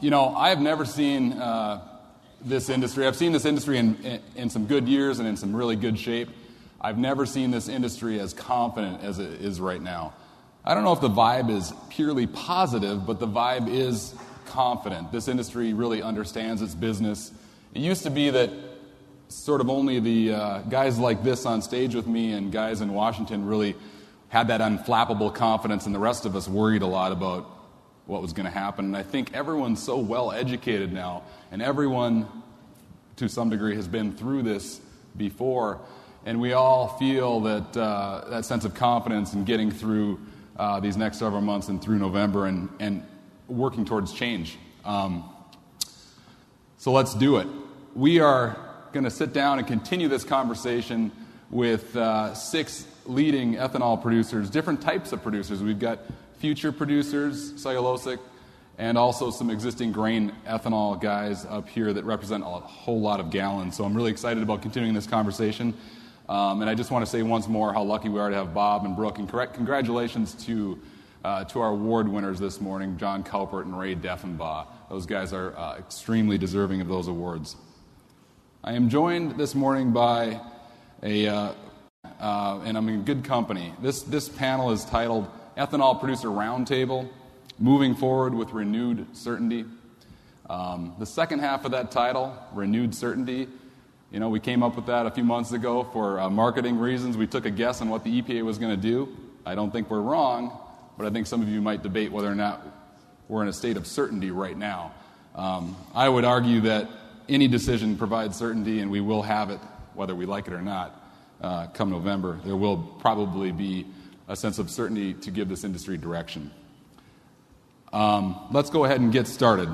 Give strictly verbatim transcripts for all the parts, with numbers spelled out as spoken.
you know, I have never seen uh, this industry. I've seen this industry in, in, in some good years and in some really good shape. I've never seen this industry as confident as it is right now. I don't know if the vibe is purely positive, but the vibe is confident. This industry really understands its business. It used to be that sort of only the uh, guys like this on stage with me and guys in Washington really had that unflappable confidence, and the rest of us worried a lot about what was going to happen. And I think everyone's so well educated now, and everyone, to some degree, has been through this before, and we all feel that uh, that sense of confidence in getting through uh, these next several months and through November and, and working towards change. Um, so let's do it. We are going to sit down and continue this conversation with uh, six leading ethanol producers, different types of producers. We've got future producers, cellulosic, and also some existing grain ethanol guys up here that represent a whole lot of gallons. So I'm really excited about continuing this conversation. Um, and I just want to say once more how lucky we are to have Bob and Brooke. And correct, congratulations to uh, to our award winners this morning, John Cowpert and Ray Deffenbaugh. Those guys are uh, extremely deserving of those awards. I am joined this morning by a, uh, uh, and I'm in good company. This this panel is titled Ethanol Producer Roundtable, Moving Forward with Renewed Certainty. Um, the second half of that title, Renewed Certainty, you know, we came up with that a few months ago for uh, marketing reasons. We took a guess on what the E P A was going to do. I don't think we're wrong, but I think some of you might debate whether or not we're in a state of certainty right now. Um, I would argue that any decision provides certainty, and we will have it, whether we like it or not, uh, come November. There will probably be a sense of certainty to give this industry direction. Um, let's go ahead and get started.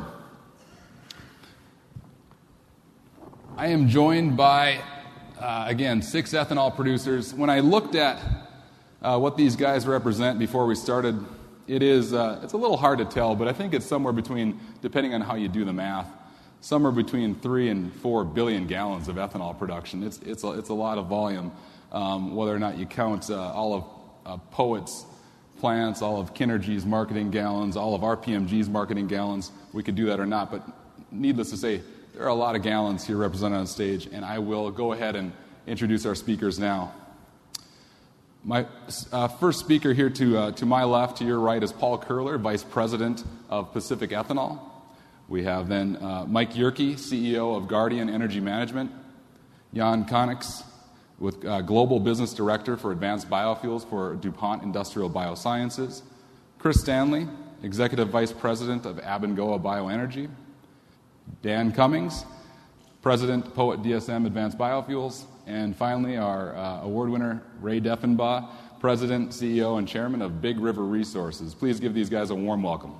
I am joined by, uh, again, six ethanol producers. When I looked at uh, what these guys represent before we started, it is uh, it's a little hard to tell, but I think it's somewhere between, depending on how you do the math, somewhere between three and four billion gallons of ethanol production. It's it's a, it's a lot of volume, um, whether or not you count uh, all of uh, Poet's plants, all of Kinergy's marketing gallons, all of R P M G's marketing gallons. We could do that or not, but needless to say, there are a lot of gallons here represented on stage, and I will go ahead and introduce our speakers now. My uh, first speaker here to uh, to my left, to your right, is Paul Curler, Vice President of Pacific Ethanol. We have then uh, Mike Yerke, C E O of Guardian Energy Management, Jan Konix, with uh, Global Business Director for Advanced Biofuels for DuPont Industrial Biosciences, Chris Stanley, Executive Vice President of Abengoa Bioenergy, Dan Cummings, President, Poet D S M Advanced Biofuels, and finally our uh, award winner, Ray Deffenbaugh, President, C E O, and Chairman of Big River Resources. Please give these guys a warm welcome.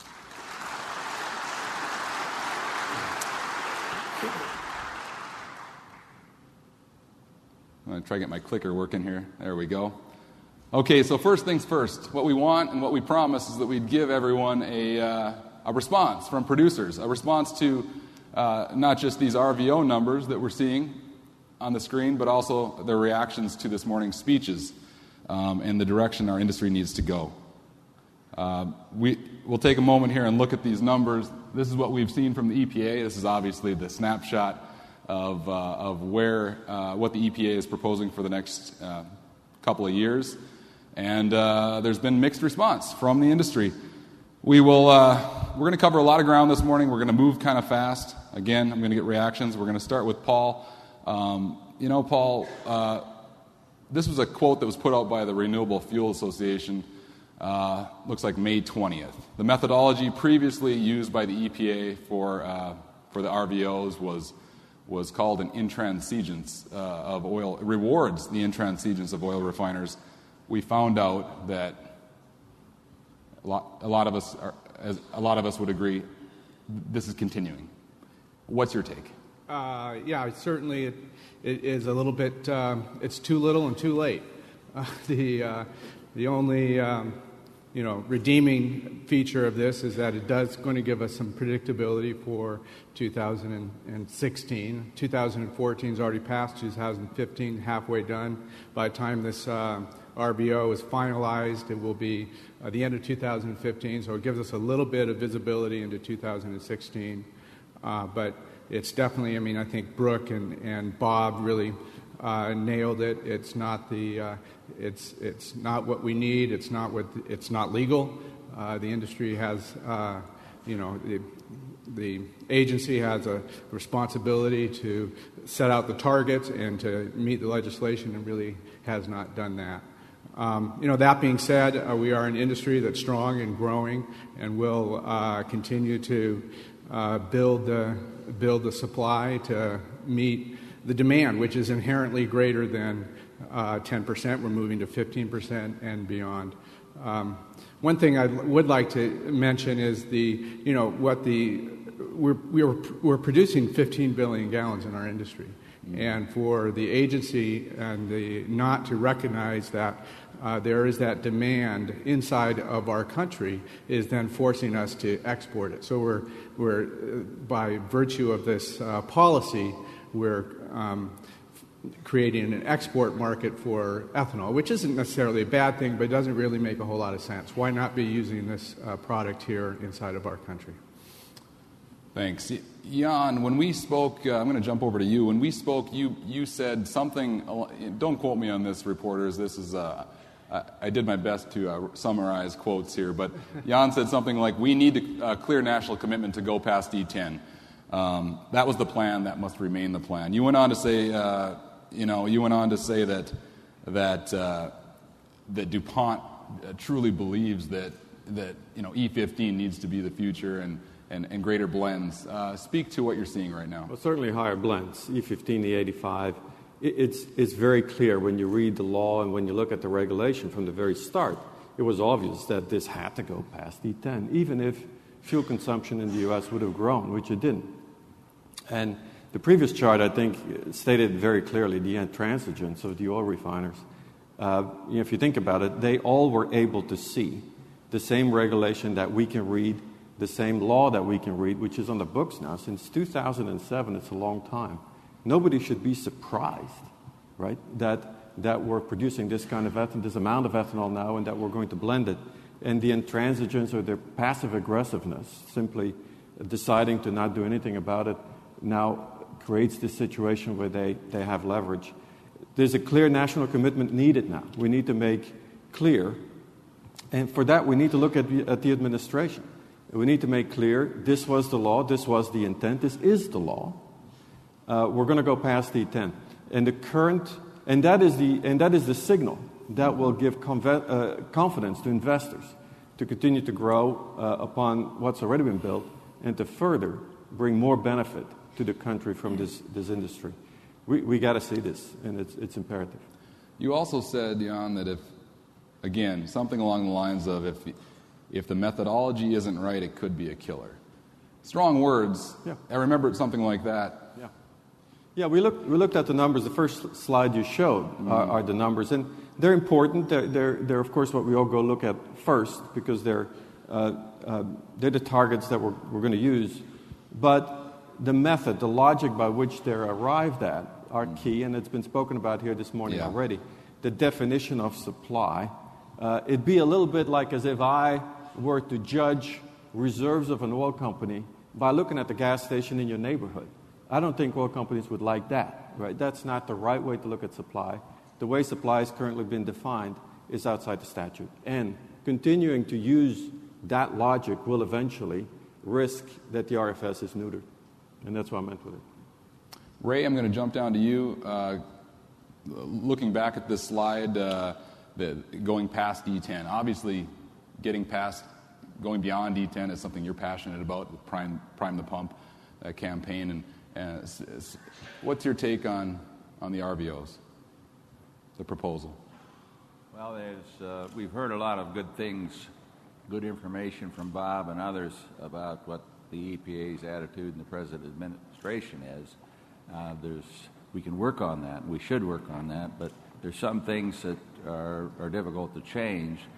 I'm going to try to get my clicker working here. There we go. Okay, so first things first. What we want and what we promise is that we'd give everyone a, uh, a response from producers, a response to uh, not just these R V O numbers that we're seeing on the screen, but also their reactions to this morning's speeches um, and the direction our industry needs to go. Uh, we, we'll take a moment here and look at these numbers. This is what we've seen from the E P A. This is obviously the snapshot of, uh, of where uh, what the E P A is proposing for the next uh, couple of years. And uh, there's been mixed response from the industry. We will, uh, we're going to cover a lot of ground this morning. We're going to move kind of fast. Again, I'm going to get reactions. We're going to start with Paul. Um, you know, Paul, uh, this was a quote that was put out by the Renewable Fuel Association, uh, looks like May twentieth. The methodology previously used by the E P A for uh, for the R V Os was was called an intransigence uh, of oil, it rewards the intransigence of oil refiners. We found out that a lot, a lot of us are, as a lot of us would agree, this is continuing. What's your take? Uh, yeah, certainly it, it is a little bit, um, it's too little and too late. Uh, the uh, the only um, you know, redeeming feature of this is that it does going to give us some predictability for two thousand sixteen. two thousand fourteen is already passed, two thousand fifteen halfway done. By the time this uh, R V O is finalized, it will be uh, the end of two thousand fifteen, so it gives us a little bit of visibility into two thousand sixteen. Uh, but it's definitely, I mean, I think Brooke and, and Bob really uh, nailed it. It's not the, uh, it's it's not what we need. It's not what it's not legal. Uh, the industry has, uh, you know, the, the agency has a responsibility to set out the targets and to meet the legislation, and really has not done that. Um, you know, that being said, uh, we are an industry that's strong and growing, and will uh, continue to uh, build the build the supply to meet the demand, which is inherently greater than uh, ten percent. We're moving to fifteen percent and beyond. Um, one thing I would like to mention is the, you know, what the we're we're we're producing fifteen billion gallons in our industry. And for the agency and the not to recognize that uh, there is that demand inside of our country is then forcing us to export it. So we're we're uh, by virtue of this uh, policy, we're um, creating an export market for ethanol, which isn't necessarily a bad thing, but it doesn't really make a whole lot of sense. Why not be using this uh, product here inside of our country? Thanks. Jan, when we spoke, uh, I'm going to jump over to you. When we spoke, you you said something, don't quote me on this, reporters. This is, uh, I, I did my best to uh, summarize quotes here, but Jan said something like, we need a uh, clear national commitment to go past E ten. Um, that was the plan. That must remain the plan. You went on to say, uh, you know, you went on to say that, that, uh, that DuPont truly believes that, that, you know, E fifteen needs to be the future, and And, and greater blends. Uh, speak to what you're seeing right now. Well, certainly higher blends, E fifteen, E eighty-five. It, it's, it's very clear when you read the law and when you look at the regulation from the very start, it was obvious that this had to go past E ten, even if fuel consumption in the U S would have grown, which it didn't. And the previous chart, I think, stated very clearly the intransigence of the oil refiners. Uh, you know, if you think about it, they all were able to see the same regulation that we can read, the same law that we can read, which is on the books now since two thousand seven. It's a long time. Nobody should be surprised, right, that that we're producing this kind of ethanol, this amount of ethanol now, and that we're going to blend it. And the intransigence or their passive aggressiveness, simply deciding to not do anything about it, now creates this situation where they, they have leverage. There's a clear national commitment needed now. We need to make clear, and for that we need to look at the, at the administration. We need to make clear this was the law, this was the intent, this is the law. Uh, we're going to go past E ten, and the current, and that is the and that is the signal that will give conve- uh, confidence to investors to continue to grow uh, upon what's already been built, and to further bring more benefit to the country from this this industry. We we got to see this, and it's it's imperative. You also said, Jan, that if, again, something along the lines of if. If the methodology isn't right, it could be a killer. Strong words. Yeah. I remember something like that. Yeah. Yeah, we looked, we looked at the numbers. The first slide you showed mm-hmm. are, are the numbers. And they're important. They're, they're, they're, of course, what we all go look at first, because they're, uh, uh, they're the targets that we're, we're going to use. But the method, the logic by which they're arrived at are key, and it's been spoken about here this morning yeah. already. The definition of supply. Uh, it'd be a little bit like as if I were to judge reserves of an oil company by looking at the gas station in your neighborhood. I don't think oil companies would like that, right? That's not the right way to look at supply. The way supply has currently been defined is outside the statute. And continuing to use that logic will eventually risk that the R F S is neutered. And that's what I meant with it. Ray, I'm going to jump down to you. Uh, looking back at this slide, uh, the, going past E ten, obviously getting past, going beyond E ten is something you're passionate about with Prime, Prime the Pump uh, campaign. And uh, s- s- what's your take on, on the R V Os, the proposal? Well, there's, uh, we've heard a lot of good things, good information from Bob and others about what the E P A's attitude and the President's administration is. Uh, there's, we can work on that, and we should work on that, but there's some things that are, are difficult to change.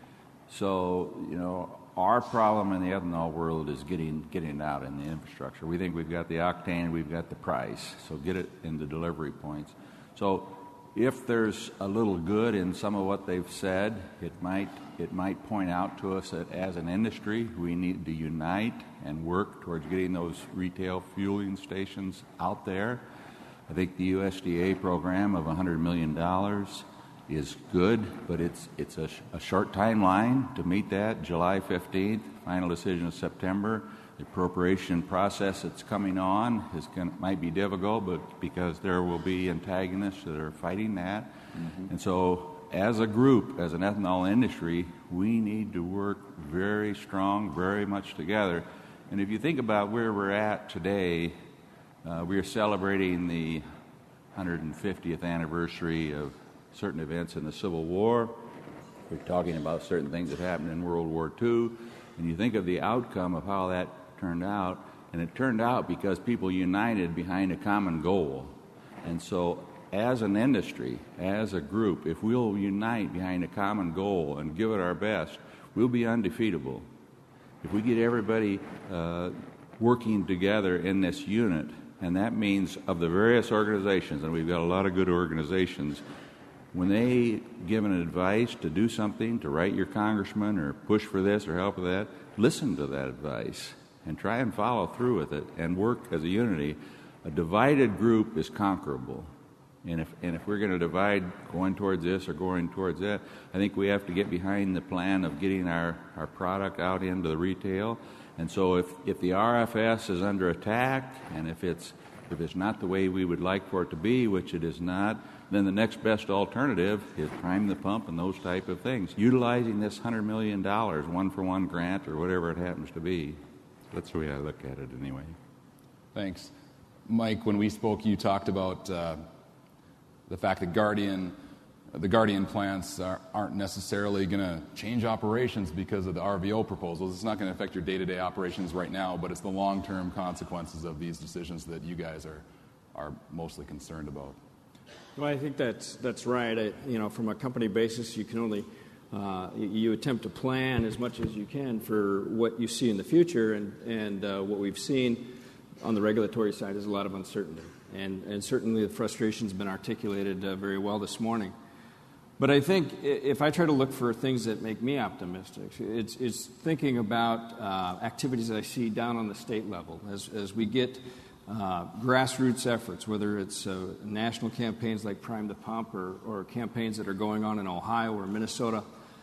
So, you know, our problem in the ethanol world is getting getting it out in the infrastructure. We think we've got the octane, we've got the price, so get it in the delivery points. So if there's a little good in some of what they've said, it might it might point out to us that as an industry, we need to unite and work towards getting those retail fueling stations out there. I think the U S D A program of one hundred million dollars is good, but it's it's a, a short timeline to meet that. July fifteenth, final decision is September. The appropriation process that's coming on is gonna, might be difficult, but because there will be antagonists that are fighting that. Mm-hmm. And so as a group, as an ethanol industry, we need to work very strong, very much together. And if you think about where we're at today, uh, we are celebrating the one hundred fiftieth anniversary of certain events in the Civil War. We're talking about certain things that happened in World War Two. And you think of the outcome of how that turned out, and it turned out because people united behind a common goal. And so as an industry, as a group, if we'll unite behind a common goal and give it our best, we'll be undefeatable. If we get everybody uh, working together in this unit, and that means of the various organizations, and we've got a lot of good organizations, when they give an advice to do something, to write your congressman or push for this or help with that, listen to that advice and try and follow through with it and work as a unity. A divided group is conquerable. And if and if we're going to divide going towards this or going towards that, I think we have to get behind the plan of getting our, our product out into the retail. And so if, if the R F S is under attack, and if it's if it's not the way we would like for it to be, which it is not, then the next best alternative is prime the pump and those type of things, utilizing this one hundred million dollars one-for-one grant or whatever it happens to be. That's the way I look at it anyway. Thanks. Mike, when we spoke, you talked about uh, the fact that Guardian, the Guardian plants are, aren't necessarily going to change operations because of the R V O proposals. It's not going to affect your day-to-day operations right now, but it's the long-term consequences of these decisions that you guys are, are mostly concerned about. Well, I think that's that's right. I, you know, from a company basis, you can only uh, you, you attempt to plan as much as you can for what you see in the future, and and uh, what we've seen on the regulatory side is a lot of uncertainty, and and certainly the frustration's been articulated uh, very well this morning. But I think if I try to look for things that make me optimistic, it's it's thinking about uh, activities that I see down on the state level as as we get. Uh, grassroots efforts, whether it's uh, national campaigns like Prime the Pump or, or campaigns that are going on in Ohio or Minnesota,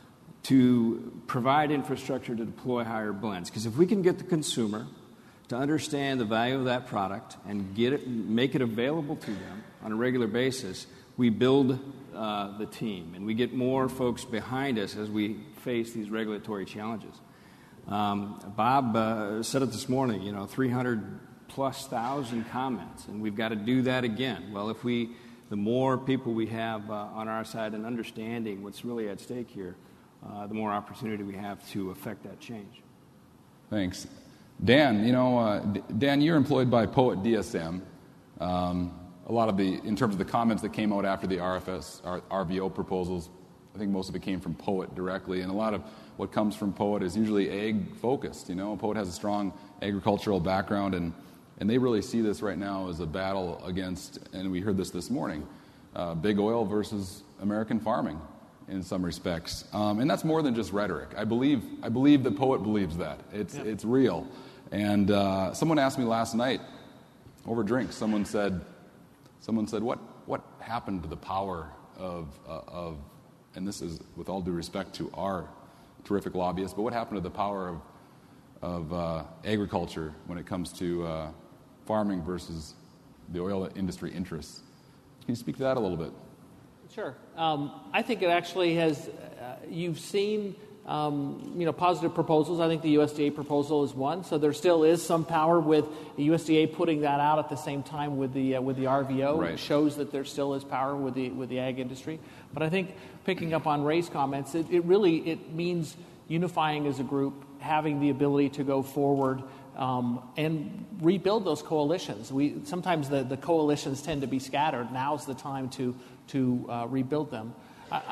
to provide infrastructure to deploy higher blends. Because if we can get the consumer to understand the value of that product and get it, make it available to them on a regular basis, we build uh, the team and we get more folks behind us as we face these regulatory challenges. Um, Bob uh, said it this morning, you know, three hundred plus thousand comments, and we've got to do that again. Well, if we, the more people we have uh, on our side and understanding what's really at stake here, uh, the more opportunity we have to affect that change. Thanks. Dan, you know, uh, Dan, you're employed by POET D S M. Um, a lot of the, in terms of the comments that came out after the R F S, R V O proposals, I think most of it came from POET directly, and a lot of what comes from POET is usually ag-focused. You know, POET has a strong agricultural background, and And they really see this right now as a battle against, and we heard this this morning, uh, big oil versus American farming in some respects. Um, and that's more than just rhetoric. I believe I believe that POET believes that. It's, yeah. it's real. And uh, someone asked me last night over drinks, someone said, someone said, what, what happened to the power of, uh, of, and this is with all due respect to our terrific lobbyists, but what happened to the power of, of uh, agriculture when it comes to uh, farming versus the oil industry interests? Can you speak to that a little bit? Sure. Um, I think it actually has, uh, you've seen, um, you know, positive proposals. I think the U S D A proposal is one. So there still is some power with the U S D A putting that out at the same time with the uh, with the R V O. Right. It shows that there still is power with the with the ag industry. But I think picking up on Ray's comments, it, it really, it means unifying as a group, having the ability to go forward Um, and rebuild those coalitions. We sometimes the, the coalitions tend to be scattered. Now's the time to to uh, rebuild them. I, I,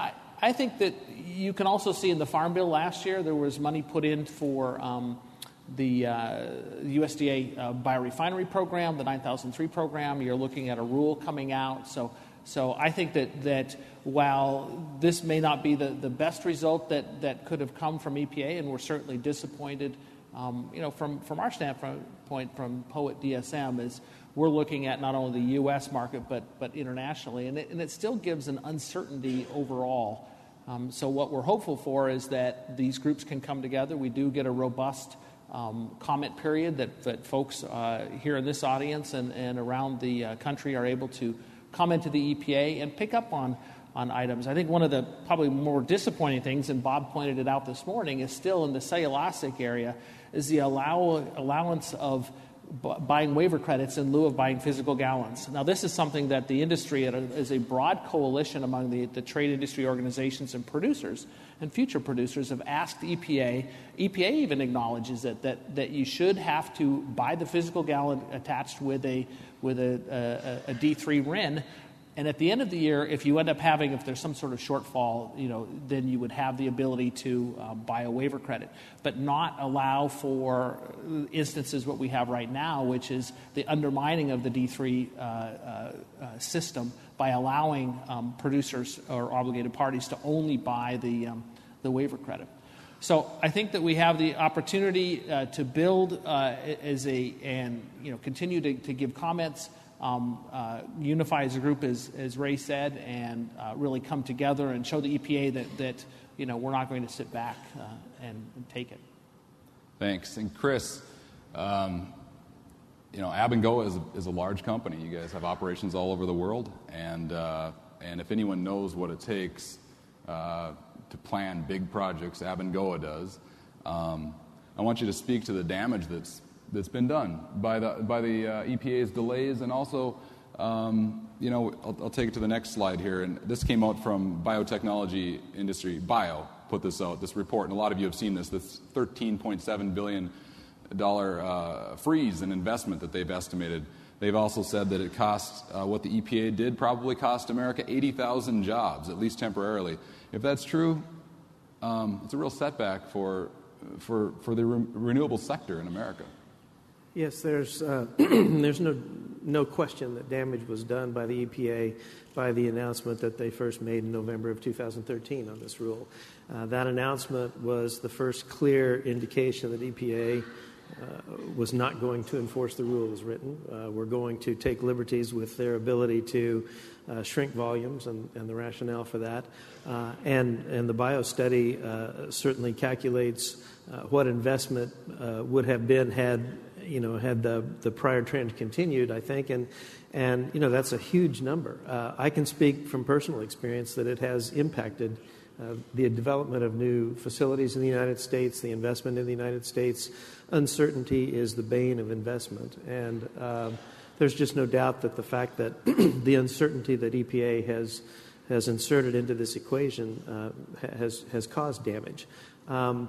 I think that you can also see in the Farm Bill last year there was money put in for um, the uh, U S D A uh, biorefinery program, the nine thousand three program. You're looking at a rule coming out. So so I think that, that while this may not be the, the best result that, that could have come from E P A, and we're certainly disappointed, um, you know, from, from our standpoint, from POET D S M, is we're looking at not only the U S market but but internationally, and it, and it still gives an uncertainty overall. Um, so what we're hopeful for is that these groups can come together. We do get a robust um, comment period that, that folks uh, here in this audience and, and around the uh, country are able to comment to the E P A and pick up on, on items. I think one of the probably more disappointing things, and Bob pointed it out this morning, is still in the cellulosic area, is the allow, allowance of buying waiver credits in lieu of buying physical gallons. Now, this is something that the industry, as a broad coalition among the, the trade industry organizations and producers and future producers, have asked E P A. E P A even acknowledges it, that, that you should have to buy the physical gallon attached with a with a, a, a D three R I N. And at the end of the year, if you end up having, if there's some sort of shortfall, you know, then you would have the ability to uh, buy a waiver credit, but not allow for instances what we have right now, which is the undermining of the D three uh, uh, uh, system by allowing um, producers or obligated parties to only buy the um, the waiver credit. So I think that we have the opportunity uh, to build uh, as a and you know continue to, to give comments. Um, uh, unify as a group, as, as Ray said, and uh, really come together and show the E P A that, that you know, we're not going to sit back uh, and, and take it. Thanks. And Chris, um, you know, Abengoa is a, is a large company. You guys have operations all over the world, and uh, and if anyone knows what it takes uh, to plan big projects, Abengoa does. Um, I want you to speak to the damage that's that's been done by the by the uh, E P A's delays, and also, um, you know, I'll, I'll take it to the next slide here. And this came out from biotechnology industry. Bio put this out, this report, and a lot of you have seen this. This thirteen point seven billion dollars uh, freeze in investment that they've estimated. They've also said that it costs uh, what the E P A did probably cost America eighty thousand jobs, at least temporarily. If that's true, um, it's a real setback for for for the re- renewable sector in America. Yes, there's uh, there's no no question that damage was done by the E P A by the announcement that they first made in November of two thousand thirteen on this rule. Uh, that announcement was the first clear indication that E P A uh, was not going to enforce the rule as written. Uh, we're going to take liberties with their ability to uh, shrink volumes and, and the rationale for that. Uh, and, and the bio study uh, certainly calculates uh, what investment uh, would have been had you know, had the, the prior trend continued, I think, and, and you know, that's a huge number. Uh, I can speak from personal experience that it has impacted uh, the development of new facilities in the United States, the investment in the United States. Uncertainty is the bane of investment, and uh, there's just no doubt that the fact that the uncertainty that E P A has has inserted into this equation uh, has has caused damage. Um,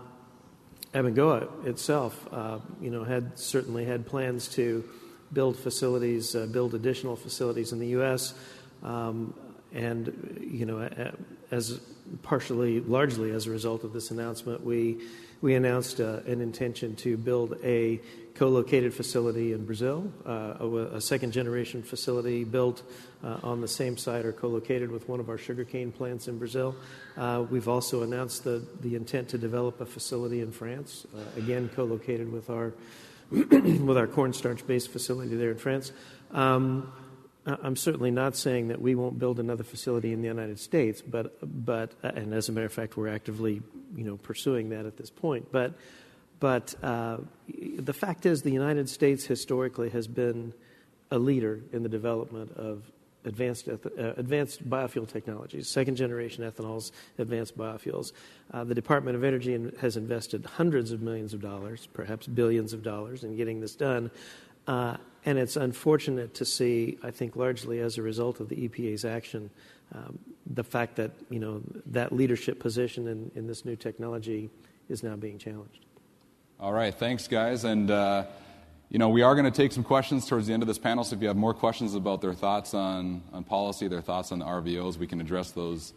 Abengoa itself, uh, you know, had certainly had plans to build facilities, uh, build additional facilities in the U S, um, and you know, as partially, largely as a result of this announcement, we we announced uh, an intention to build a co-located facility in Brazil, uh, a, a second-generation facility built uh, on the same site or co-located with one of our sugarcane plants in Brazil. Uh, we've also announced the, the intent to develop a facility in France, uh, again co-located with our with our cornstarch-based facility there in France. Um, I'm certainly not saying that we won't build another facility in the United States, but but and as a matter of fact, we're actively you know pursuing that at this point. But but uh, the fact is, the United States historically has been a leader in the development of advanced uh, advanced biofuel technologies, second generation ethanols, advanced biofuels. Uh, the Department of Energy in, has invested hundreds of millions of dollars, perhaps billions of dollars, in getting this done. Uh, and it's unfortunate to see, I think largely as a result of the E P A's action, um, the fact that, you know, that leadership position in, in this new technology is now being challenged. All right, thanks, guys. And, uh, you know, we are going to take some questions towards the end of this panel, so if you have more questions about their thoughts on, on policy, their thoughts on the R V Os, we can address those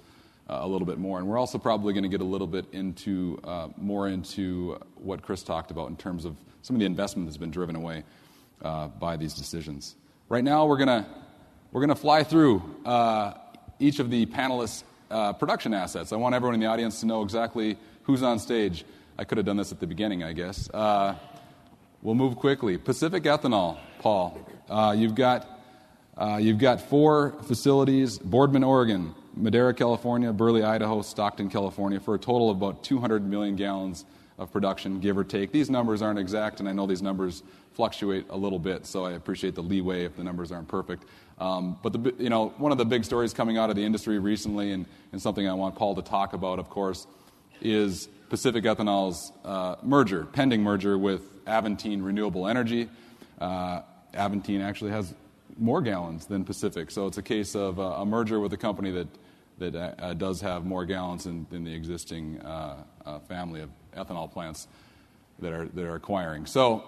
uh, a little bit more. And we're also probably going to get a little bit into uh, more into what Chris talked about in terms of some of the investment that's been driven away uh, by these decisions. Right now, we're going to we're going to fly through uh, each of the panelists' uh, production assets. I want everyone in the audience to know exactly who's on stage. I could have done this at the beginning, I guess. Uh, we'll move quickly. Pacific Ethanol, Paul. Uh, you've got uh, you've got four facilities: Boardman, Oregon; Madera, California; Burley, Idaho; Stockton, California, for a total of about two hundred million gallons of production, give or take. These numbers aren't exact, and I know these numbers fluctuate a little bit, so I appreciate the leeway if the numbers aren't perfect. Um, but the, you know, one of the big stories coming out of the industry recently, and, and something I want Paul to talk about, of course, is Pacific Ethanol's uh, merger, pending merger with Aventine Renewable Energy. Uh, Aventine actually has more gallons than Pacific, so it's a case of uh, a merger with a company that that uh, does have more gallons than, than the existing uh, uh, family of ethanol plants that are that are acquiring. So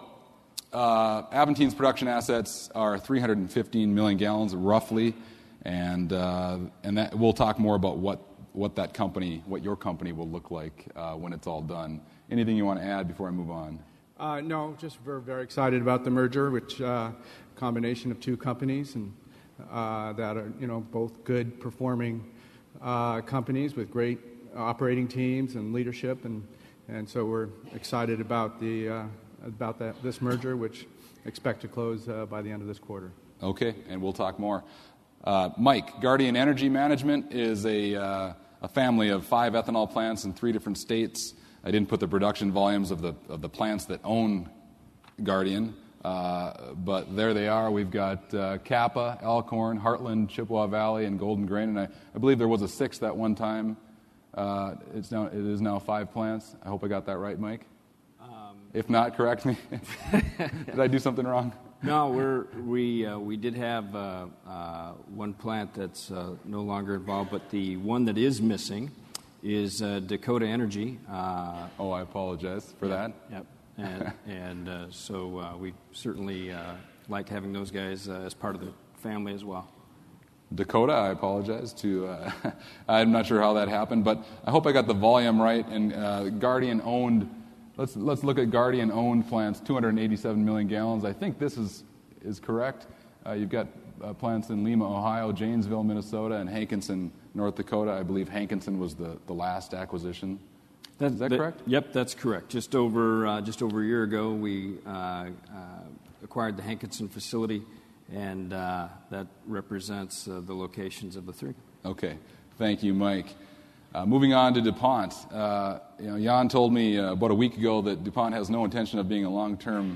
uh, Aventine's production assets are three hundred fifteen million gallons, roughly, and uh, and that we'll talk more about what. what that company, what your company will look like uh, when it's all done. Anything you want to add before I move on? Uh, no, just we're very excited about the merger, which uh, combination of two companies, and uh, that are you know both good performing uh, companies with great operating teams and leadership, and and so we're excited about the uh, about that this merger, which expect to close uh, by the end of this quarter. Okay, and we'll talk more. Uh, Mike, Guardian Energy Management is a, uh, a family of five ethanol plants in three different states. I didn't put the production volumes of the of the plants that own Guardian, uh, but there they are. We've got uh, Kappa, Elkhorn, Heartland, Chippewa Valley, and Golden Grain, and I, I believe there was a sixth at one time. Uh, it's now it is now five plants. I hope I got that right, Mike. Um, if not, correct me. Did I do something wrong? No, we're, we uh, we did have uh, uh, one plant that's uh, no longer involved, but the one that is missing is uh, Dakota Energy. Uh, oh, I apologize for yeah, that. Yep, and, and uh, so uh, we certainly uh, like having those guys uh, as part of the family as well. Dakota, I apologize to. Uh, I'm not sure how that happened, but I hope I got the volume right. And uh, Guardian owned. Let's let's look at Guardian-owned plants, two hundred eighty-seven million gallons. I think this is is correct. Uh, you've got uh, plants in Lima, Ohio, Janesville, Minnesota, and Hankinson, North Dakota. I believe Hankinson was the, the last acquisition. That, is that, that correct? Yep, that's correct. Just over uh, just over a year ago, we uh, uh, acquired the Hankinson facility, and uh, that represents uh, the locations of the three. Okay, thank you, Mike. Uh, moving on to DuPont, uh, you know, Jan told me uh, about a week ago that DuPont has no intention of being a long-term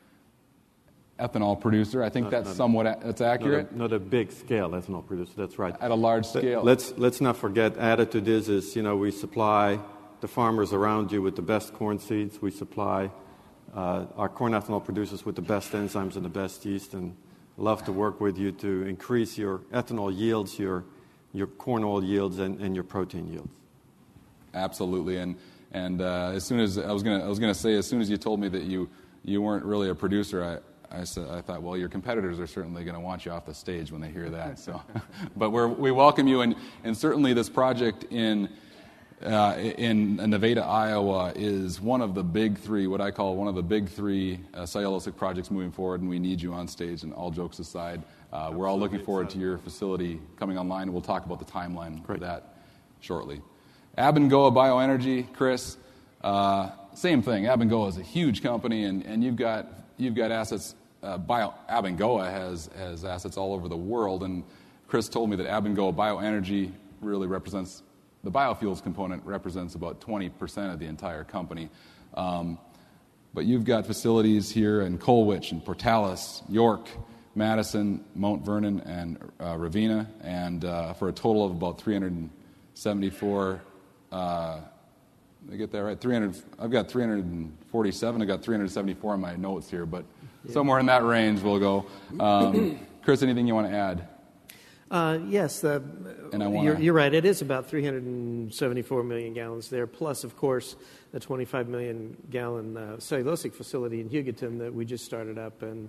ethanol producer. I think not, that's not, somewhat a, that's accurate. Not a, not a big-scale ethanol producer. That's right. At a large scale. Let's let's not forget. Added to this is you know we supply the farmers around you with the best corn seeds. We supply uh, our corn ethanol producers with the best enzymes and the best yeast, and love to work with you to increase your ethanol yields, your your corn oil yields, and, and your protein yields. Absolutely, and and uh, as soon as I was gonna I was gonna say, as soon as you told me that you you weren't really a producer, I I, said, I thought, well, your competitors are certainly going to want you off the stage when they hear that. So, but we're, we welcome you, and and certainly this project in. Uh, in Nevada, Iowa, is one of the big three, what I call one of the big three uh, cellulosic projects moving forward, and we need you on stage. And all jokes aside, uh, we're all looking forward to your facility coming online, and we'll talk about the timeline Great. for that shortly. Abengoa Bioenergy, Chris, uh, same thing. Abengoa is a huge company, and, and you've got you've got assets. Uh, Bio Abengoa has has assets all over the world, and Chris told me that Abengoa Bioenergy really represents. The biofuels component represents about twenty percent of the entire company. Um, but you've got facilities here in Colwich and Portales, York, Madison, Mount Vernon, and uh, Ravenna, and uh, for a total of about three hundred seventy-four, uh, did I get that right? three hundred, I've got three hundred forty-seven, I've got three hundred seventy-four in my notes here, but yeah. somewhere in that range we'll go. Um, Chris, anything you want to add? Uh, yes, uh, wanna... you're, you're right. It is about three hundred seventy-four million gallons there, plus, of course, the twenty-five million gallon uh, cellulosic facility in Hugoton that we just started up, and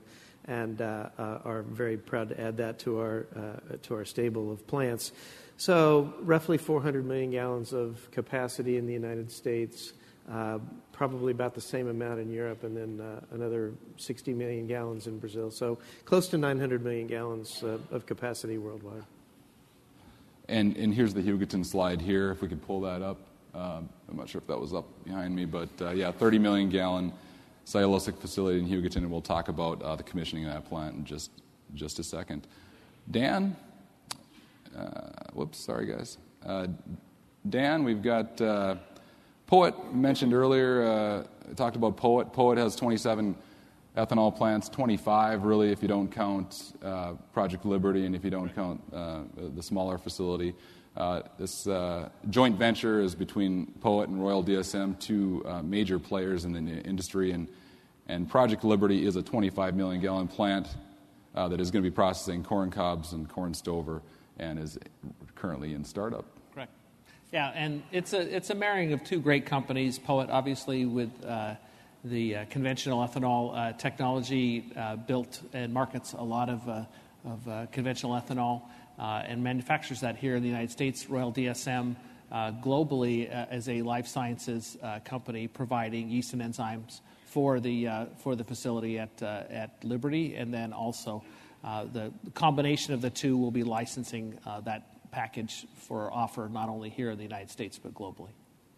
and uh, uh, are very proud to add that to our uh, to our stable of plants. So roughly four hundred million gallons of capacity in the United States, uh, probably about the same amount in Europe, and then uh, another sixty million gallons in Brazil. So close to nine hundred million gallons uh, of capacity worldwide. And, and here's the Hugoton slide here, if we could pull that up. Um, I'm not sure if that was up behind me, but uh, yeah, thirty million gallon cellulosic facility in Hugoton, and we'll talk about uh, the commissioning of that plant in just, just a second. Dan? Uh, whoops, sorry guys. Uh, Dan, we've got uh, Poet mentioned earlier, uh, talked about Poet. Poet has twenty-seven ethanol plants, twenty-five really if you don't count uh, Project Liberty and if you don't count uh, the smaller facility. Uh, this uh, joint venture is between Poet and Royal D S M, two uh, major players in the industry, and, and Project Liberty is a twenty-five million gallon plant uh, that is going to be processing corn cobs and corn stover and is currently in startup. Correct. Yeah, and it's a it's a marrying of two great companies. Poet, obviously, with uh, the uh, conventional ethanol uh, technology, uh, built and markets a lot of uh, of uh, conventional ethanol uh, and manufactures that here in the United States. Royal D S M uh, globally uh, as a life sciences uh, company providing yeast and enzymes for the uh, for the facility at uh, at Liberty, and then also uh, the combination of the two will be licensing uh, that package for offer not only here in the United States but globally.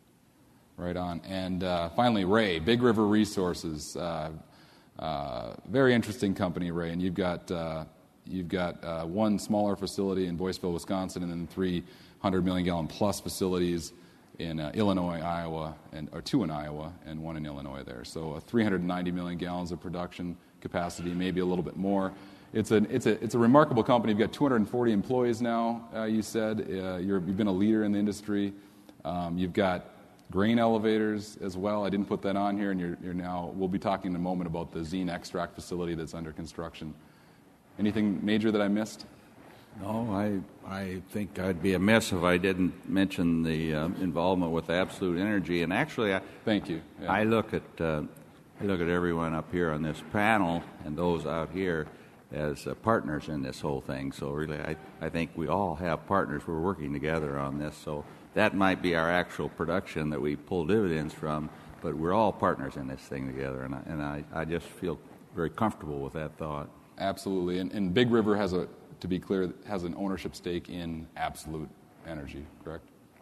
Right on. And uh, finally, Ray, Big River Resources. Uh, uh, very interesting company, Ray. And you've got uh, you've got uh, one smaller facility in Boyceville, Wisconsin, and then three hundred million gallon plus facilities in uh, Illinois, Iowa, and or two in Iowa and one in Illinois there. So uh, three hundred ninety million gallons of production capacity, maybe a little bit more. It's a it's a it's a remarkable company. You've got two hundred forty employees now. Uh, you said uh, you're, you've been a leader in the industry. Um, you've got grain elevators as well. I didn't put that on here, and you're, you're now. We'll be talking in a moment about the Zine extract facility that's under construction. Anything major that I missed? No, I I think I'd be amiss if I didn't mention the uh, involvement with Absolute Energy. And actually, I thank you. Yeah. I look at uh, I look at everyone up here on this panel and those out here as uh, partners in this whole thing. So really, I I think we all have partners. We're working together on this. So that might be our actual production that we pull dividends from, but we're all partners in this thing together, and I, and I, I just feel very comfortable with that thought. Absolutely, and, and Big River has a, to be clear, has an ownership stake in Absolute Energy, correct?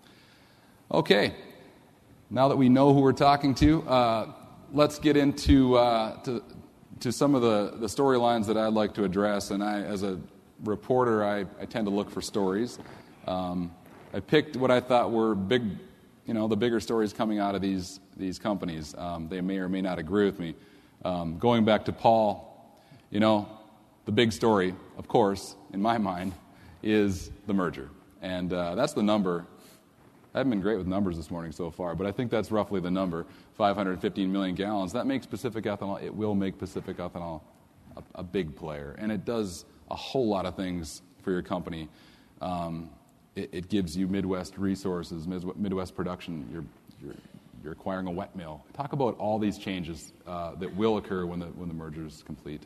Okay, now that we know who we're talking to, uh, let's get into uh, to, to some of the, the storylines that I'd like to address, and I, as a reporter, I, I tend to look for stories. Um, I picked what I thought were big, you know, the bigger stories coming out of these these companies. Um, they may or may not agree with me. Um, going back to Paul, you know, the big story, of course, in my mind, is the merger. And uh, that's the number. I haven't been great with numbers this morning so far, but I think that's roughly the number, five hundred fifteen million gallons. That makes Pacific Ethanol, it will make Pacific Ethanol a, a big player. And it does a whole lot of things for your company. Um, It, it gives you Midwest resources, Midwest production. You're, you're, you're acquiring a wet mill. Talk about all these changes uh, that will occur when the when the merger is complete.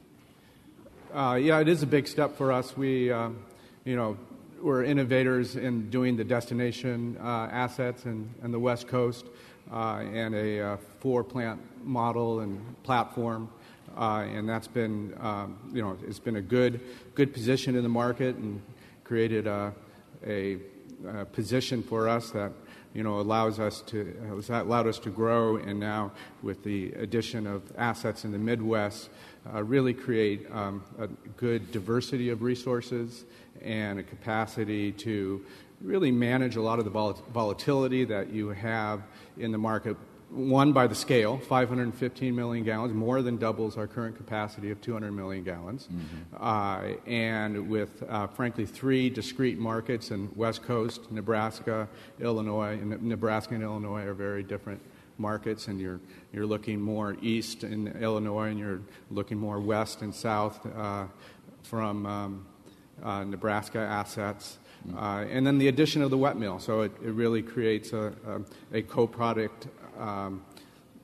Uh, yeah, it is a big step for us. We, uh, you know, we're innovators in doing the destination uh, assets and, and the West Coast, uh, and a uh, four-plant model and platform, uh, and that's been, um, you know, it's been a good good position in the market and created a. A, a position for us that, you know, allows us to has allowed us to grow, and now with the addition of assets in the Midwest, uh, really create um, a good diversity of resources and a capacity to really manage a lot of the vol- volatility that you have in the market. One, by the scale, five hundred fifteen million gallons, more than doubles our current capacity of two hundred million gallons. Mm-hmm. Uh, and with, uh, frankly, three discrete markets in West Coast, Nebraska, Illinois, and Nebraska and Illinois are very different markets, and you're you're looking more east in Illinois, and you're looking more west and south uh, from um, uh, Nebraska assets. Uh, and then the addition of the wet mill. So it, it really creates a, a, a co-product um,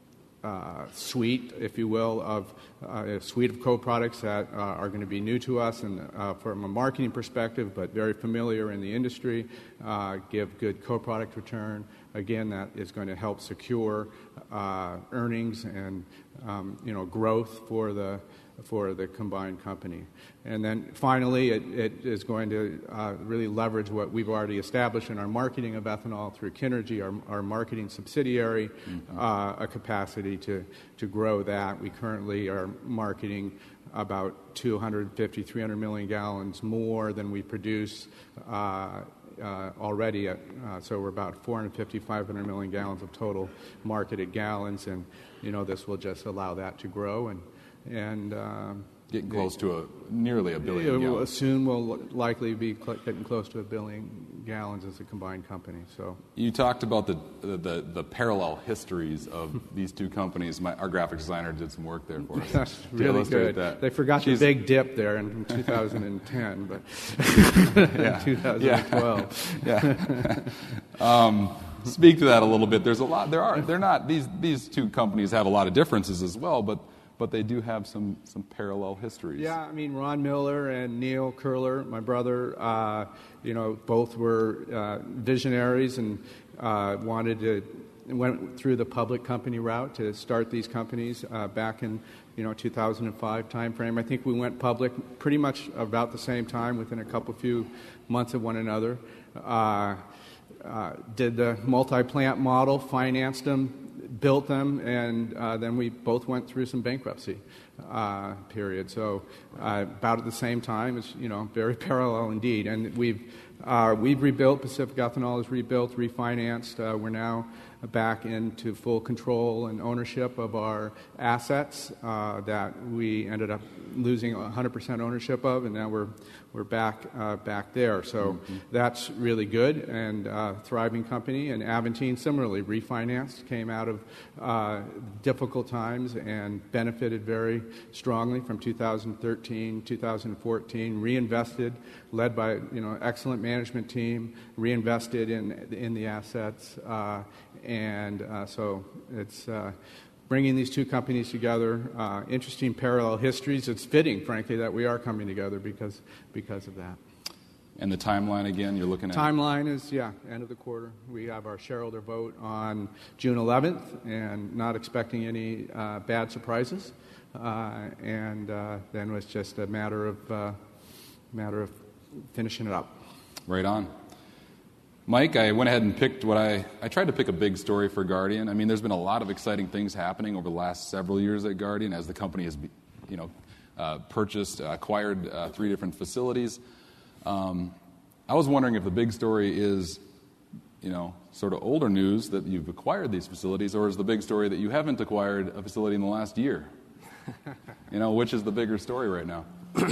uh, suite, if you will, of uh, a suite of co-products that uh, are going to be new to us and uh, from a marketing perspective, but very familiar in the industry, uh, give good co-product return. Again, that is going to help secure uh, earnings and um, you know growth for the for the combined company. And then finally, it, it is going to uh, really leverage what we've already established in our marketing of ethanol through Kinergy, our, our marketing subsidiary, mm-hmm. uh, a capacity to, to grow that. We currently are marketing about two hundred fifty, three hundred million gallons more than we produce uh, uh, already. At, uh, so we're about four hundred fifty, five hundred million gallons of total marketed gallons. And, you know, this will just allow that to grow and And um, getting close to a nearly a billion yeah, gallons. Soon we'll likely be cl- getting close to a billion gallons as a combined company. So you talked about the the, the parallel histories of these two companies. My, our graphic designer did some work there for us. That's really good. That. They forgot She's, the big dip there in two thousand ten, but yeah. in twenty twelve. Yeah. yeah. um, speak to that a little bit. There's a lot. There are. They're not. These these two companies have a lot of differences as well, but. But they do have some, some parallel histories. Yeah, I mean, Ron Miller and Neil Curler, my brother, uh, you know, both were uh, visionaries and uh, wanted to, went through the public company route to start these companies uh, back in, you know, two thousand five timeframe. I think we went public pretty much about the same time, within a couple few months of one another. Uh, uh, did the multi-plant model, financed them, built them, and uh, then we both went through some bankruptcy uh, period. So uh, about at the same time, it's you know very parallel indeed. And we've uh, we've rebuilt. Pacific Ethanol is rebuilt, refinanced. Uh, we're now back into full control and ownership of our assets uh, that we ended up losing one hundred percent ownership of, and now we're we're back uh, back there. So mm-hmm. that's really good and uh, thriving company. And Aventine similarly refinanced, came out of uh, difficult times and benefited very strongly from two thousand thirteen, two thousand fourteen. Reinvested, led by you know excellent management team, reinvested in in the assets, uh, and uh, so it's. Uh, Bringing these two companies together, uh, interesting parallel histories. It's fitting, frankly, that we are coming together because because of that. And the timeline again, you're looking at? Timeline is, yeah, end of the quarter. We have our shareholder vote on June eleventh, and not expecting any uh, bad surprises. Uh, and uh, then it's just a matter of uh, matter of finishing it up. Right on. Mike, I went ahead and picked what I, I tried to pick a big story for Guardian. I mean, there's been a lot of exciting things happening over the last several years at Guardian as the company has, you know, uh, purchased, uh, acquired uh, three different facilities. Um, I was wondering if the big story is, you know, sort of older news that you've acquired these facilities, or is the big story that you haven't acquired a facility in the last year? You know, which is the bigger story right now?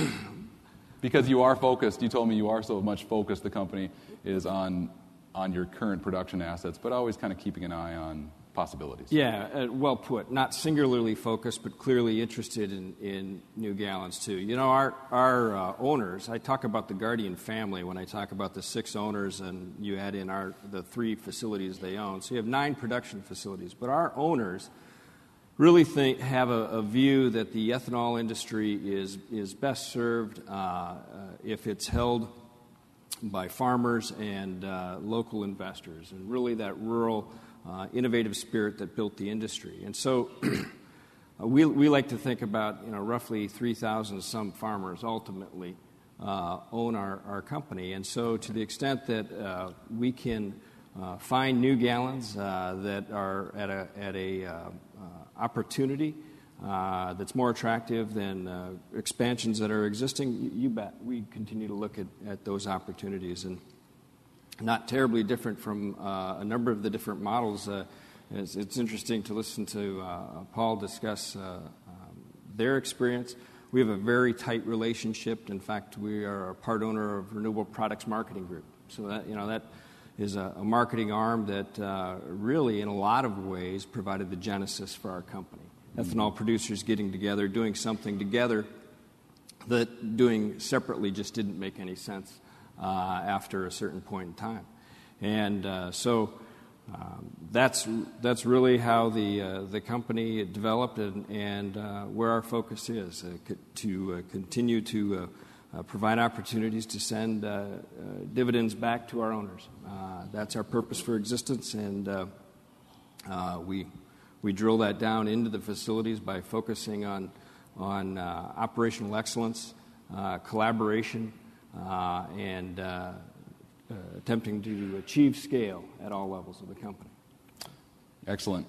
Because you are focused, you told me you are so much focused, the company is on on your current production assets, but always kind of keeping an eye on possibilities. Yeah, uh, well put. Not singularly focused, but clearly interested in, in new gallons, too. You know, our, our uh, owners, I talk about the Guardian family when I talk about the six owners, and you add in our the three facilities they own. So you have nine production facilities. But our owners really think have a, a view that the ethanol industry is, is best served uh, uh, if it's held by farmers and uh, local investors, and really that rural, uh, innovative spirit that built the industry. And so we we like to think about, you know, roughly three thousand some farmers ultimately uh, own our, our company. And so to the extent that uh, we can uh, find new gallons uh, that are at a, at a uh, uh, opportunity Uh, that's more attractive than uh, expansions that are existing, you, you bet. We continue to look at, at those opportunities, and not terribly different from uh, a number of the different models. Uh, it's, it's interesting to listen to uh, Paul discuss uh, um, their experience. We have a very tight relationship. In fact, we are a part owner of Renewable Products Marketing Group. So that, you know, that is a, a marketing arm that uh, really, in a lot of ways, provided the genesis for our company. Ethanol producers getting together, doing something together that doing separately just didn't make any sense uh, after a certain point in time. And uh, so Um, that's that's really how the uh, the company developed and, and uh, where our focus is uh, co- to uh, continue to uh, uh, provide opportunities to send uh, uh, dividends back to our owners. Uh, that's our purpose for existence, and uh, uh, we we drill that down into the facilities by focusing on on uh, operational excellence, uh, collaboration, uh, and uh, Uh, attempting to achieve scale at all levels of the company. Excellent.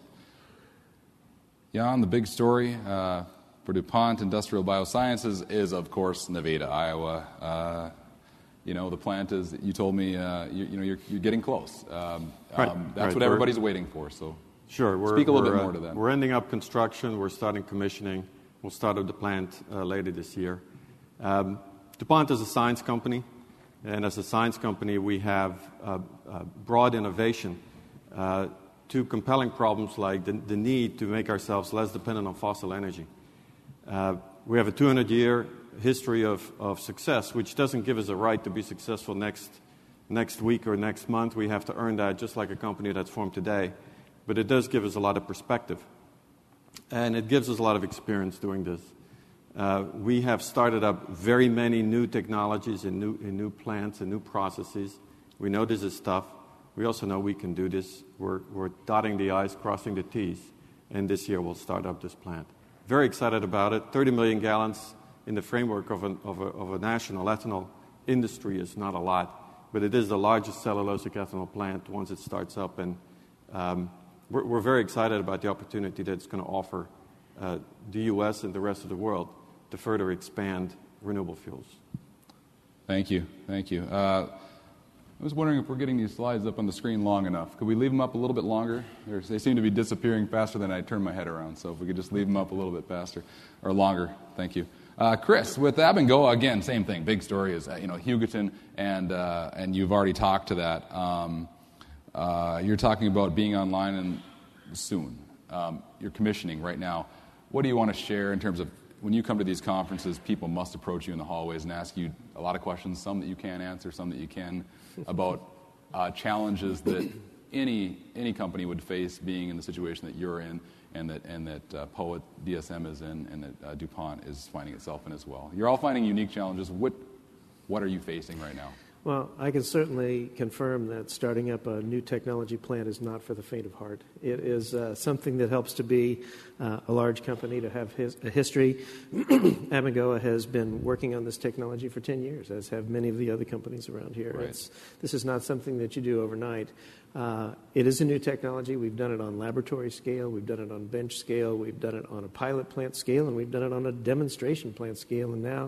Jan, the big story uh, for DuPont Industrial Biosciences is, of course, Nevada, Iowa. Uh, you know, the plant is, you told me, uh, you, you know, you're, you're getting close. Um, right. um, that's right. what everybody's we're, waiting for, so sure. We're, speak a little bit uh, more to that. We're ending up construction. We're starting commissioning. We'll start up the plant uh, later this year. Um, DuPont is a science company. And as a science company, we have uh, uh, broad innovation uh, to compelling problems like the, the need to make ourselves less dependent on fossil energy. Uh, we have a two hundred year history of, of success, which doesn't give us a right to be successful next, next week or next month. We have to earn that just like a company that's formed today. But it does give us a lot of perspective. And it gives us a lot of experience doing this. Uh, we have started up very many new technologies and new, in new plants and new processes. We know this is tough. We also know we can do this. We're, we're dotting the I's, crossing the T's, and this year we'll start up this plant. Very excited about it. thirty million gallons in the framework of, an, of, a, of a national ethanol industry is not a lot, but it is the largest cellulosic ethanol plant once it starts up, and um, we're, we're very excited about the opportunity that it's going to offer uh, the U S and the rest of the world to further expand renewable fuels. Thank you. Thank you. Uh, I was wondering if we're getting these slides up on the screen long enough. Could we leave them up a little bit longer? They're, they seem to be disappearing faster than I turn my head around, so if we could just leave them up a little bit faster, or longer. Thank you. Uh, Chris, with Abengoa, again, same thing. Big story is, uh, you know, Hugoton, and uh, and you've already talked to that. Um, uh, you're talking about being online and soon. Um, you're commissioning right now. What do you want to share in terms of when you come to these conferences, people must approach you in the hallways and ask you a lot of questions, some that you can't answer, some that you can, about uh, challenges that any any company would face being in the situation that you're in, and that and that uh, Poet D S M is in, and that uh, DuPont is finding itself in as well. You're all finding unique challenges. What what are you facing right now? Well, I can certainly confirm that starting up a new technology plant is not for the faint of heart. It is uh, something that helps to be uh, a large company, to have his, a history. Abengoa has been working on this technology for ten years, as have many of the other companies around here. Right. It's, this is not something that you do overnight. Uh, it is a new technology. We've done it on laboratory scale. We've done it on bench scale. We've done it on a pilot plant scale, and we've done it on a demonstration plant scale. And now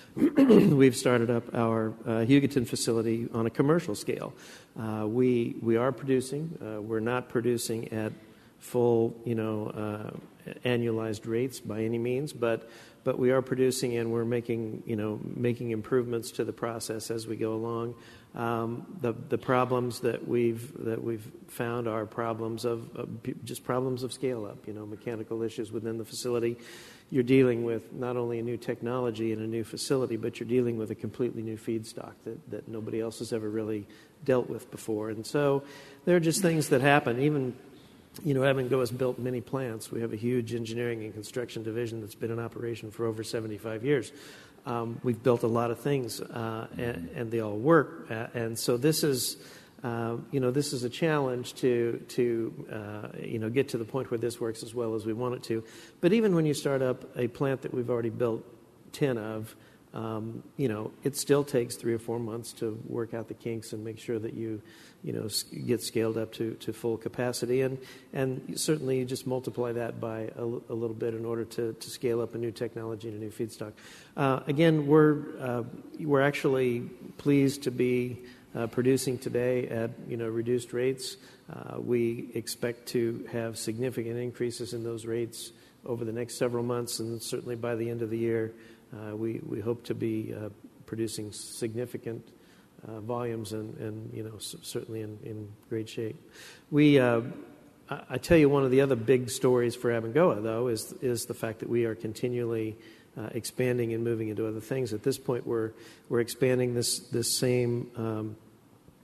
we've started up our uh, Hugoton facility on a commercial scale. Uh, we we are producing. Uh, we're not producing at full, you know, uh, annualized rates by any means, but but we are producing, and we're making, you know, making improvements to the process as we go along. Um, the the problems that we've that we've found are problems of, of just problems of scale up. You know, mechanical issues within the facility. You're dealing with not only a new technology and a new facility, but you're dealing with a completely new feedstock that, that nobody else has ever really dealt with before. And so there are just things that happen. Even, you know, Abengoa has built many plants. We have a huge engineering and construction division that's been in operation for over seventy-five years. Um, we've built a lot of things, uh, and, and they all work. Uh, and so this is... Uh, you know, this is a challenge to, to uh, you know, get to the point where this works as well as we want it to. But even when you start up a plant that we've already built ten of, um, you know, it still takes three or four months to work out the kinks and make sure that you, you know, get scaled up to, to full capacity. And, and certainly you just multiply that by a, a little bit in order to, to scale up a new technology and a new feedstock. Uh, again, we're, uh, we're actually pleased to be Uh, producing today at, you know, reduced rates. Uh, we expect to have significant increases in those rates over the next several months, and certainly by the end of the year, uh, we, we hope to be uh, producing significant uh, volumes and, and, you know, c- certainly in, in great shape. We, uh, I, I tell you, one of the other big stories for Abengoa, though, is is the fact that we are continually Uh, expanding and moving into other things. At this point, we're we're expanding this this same um,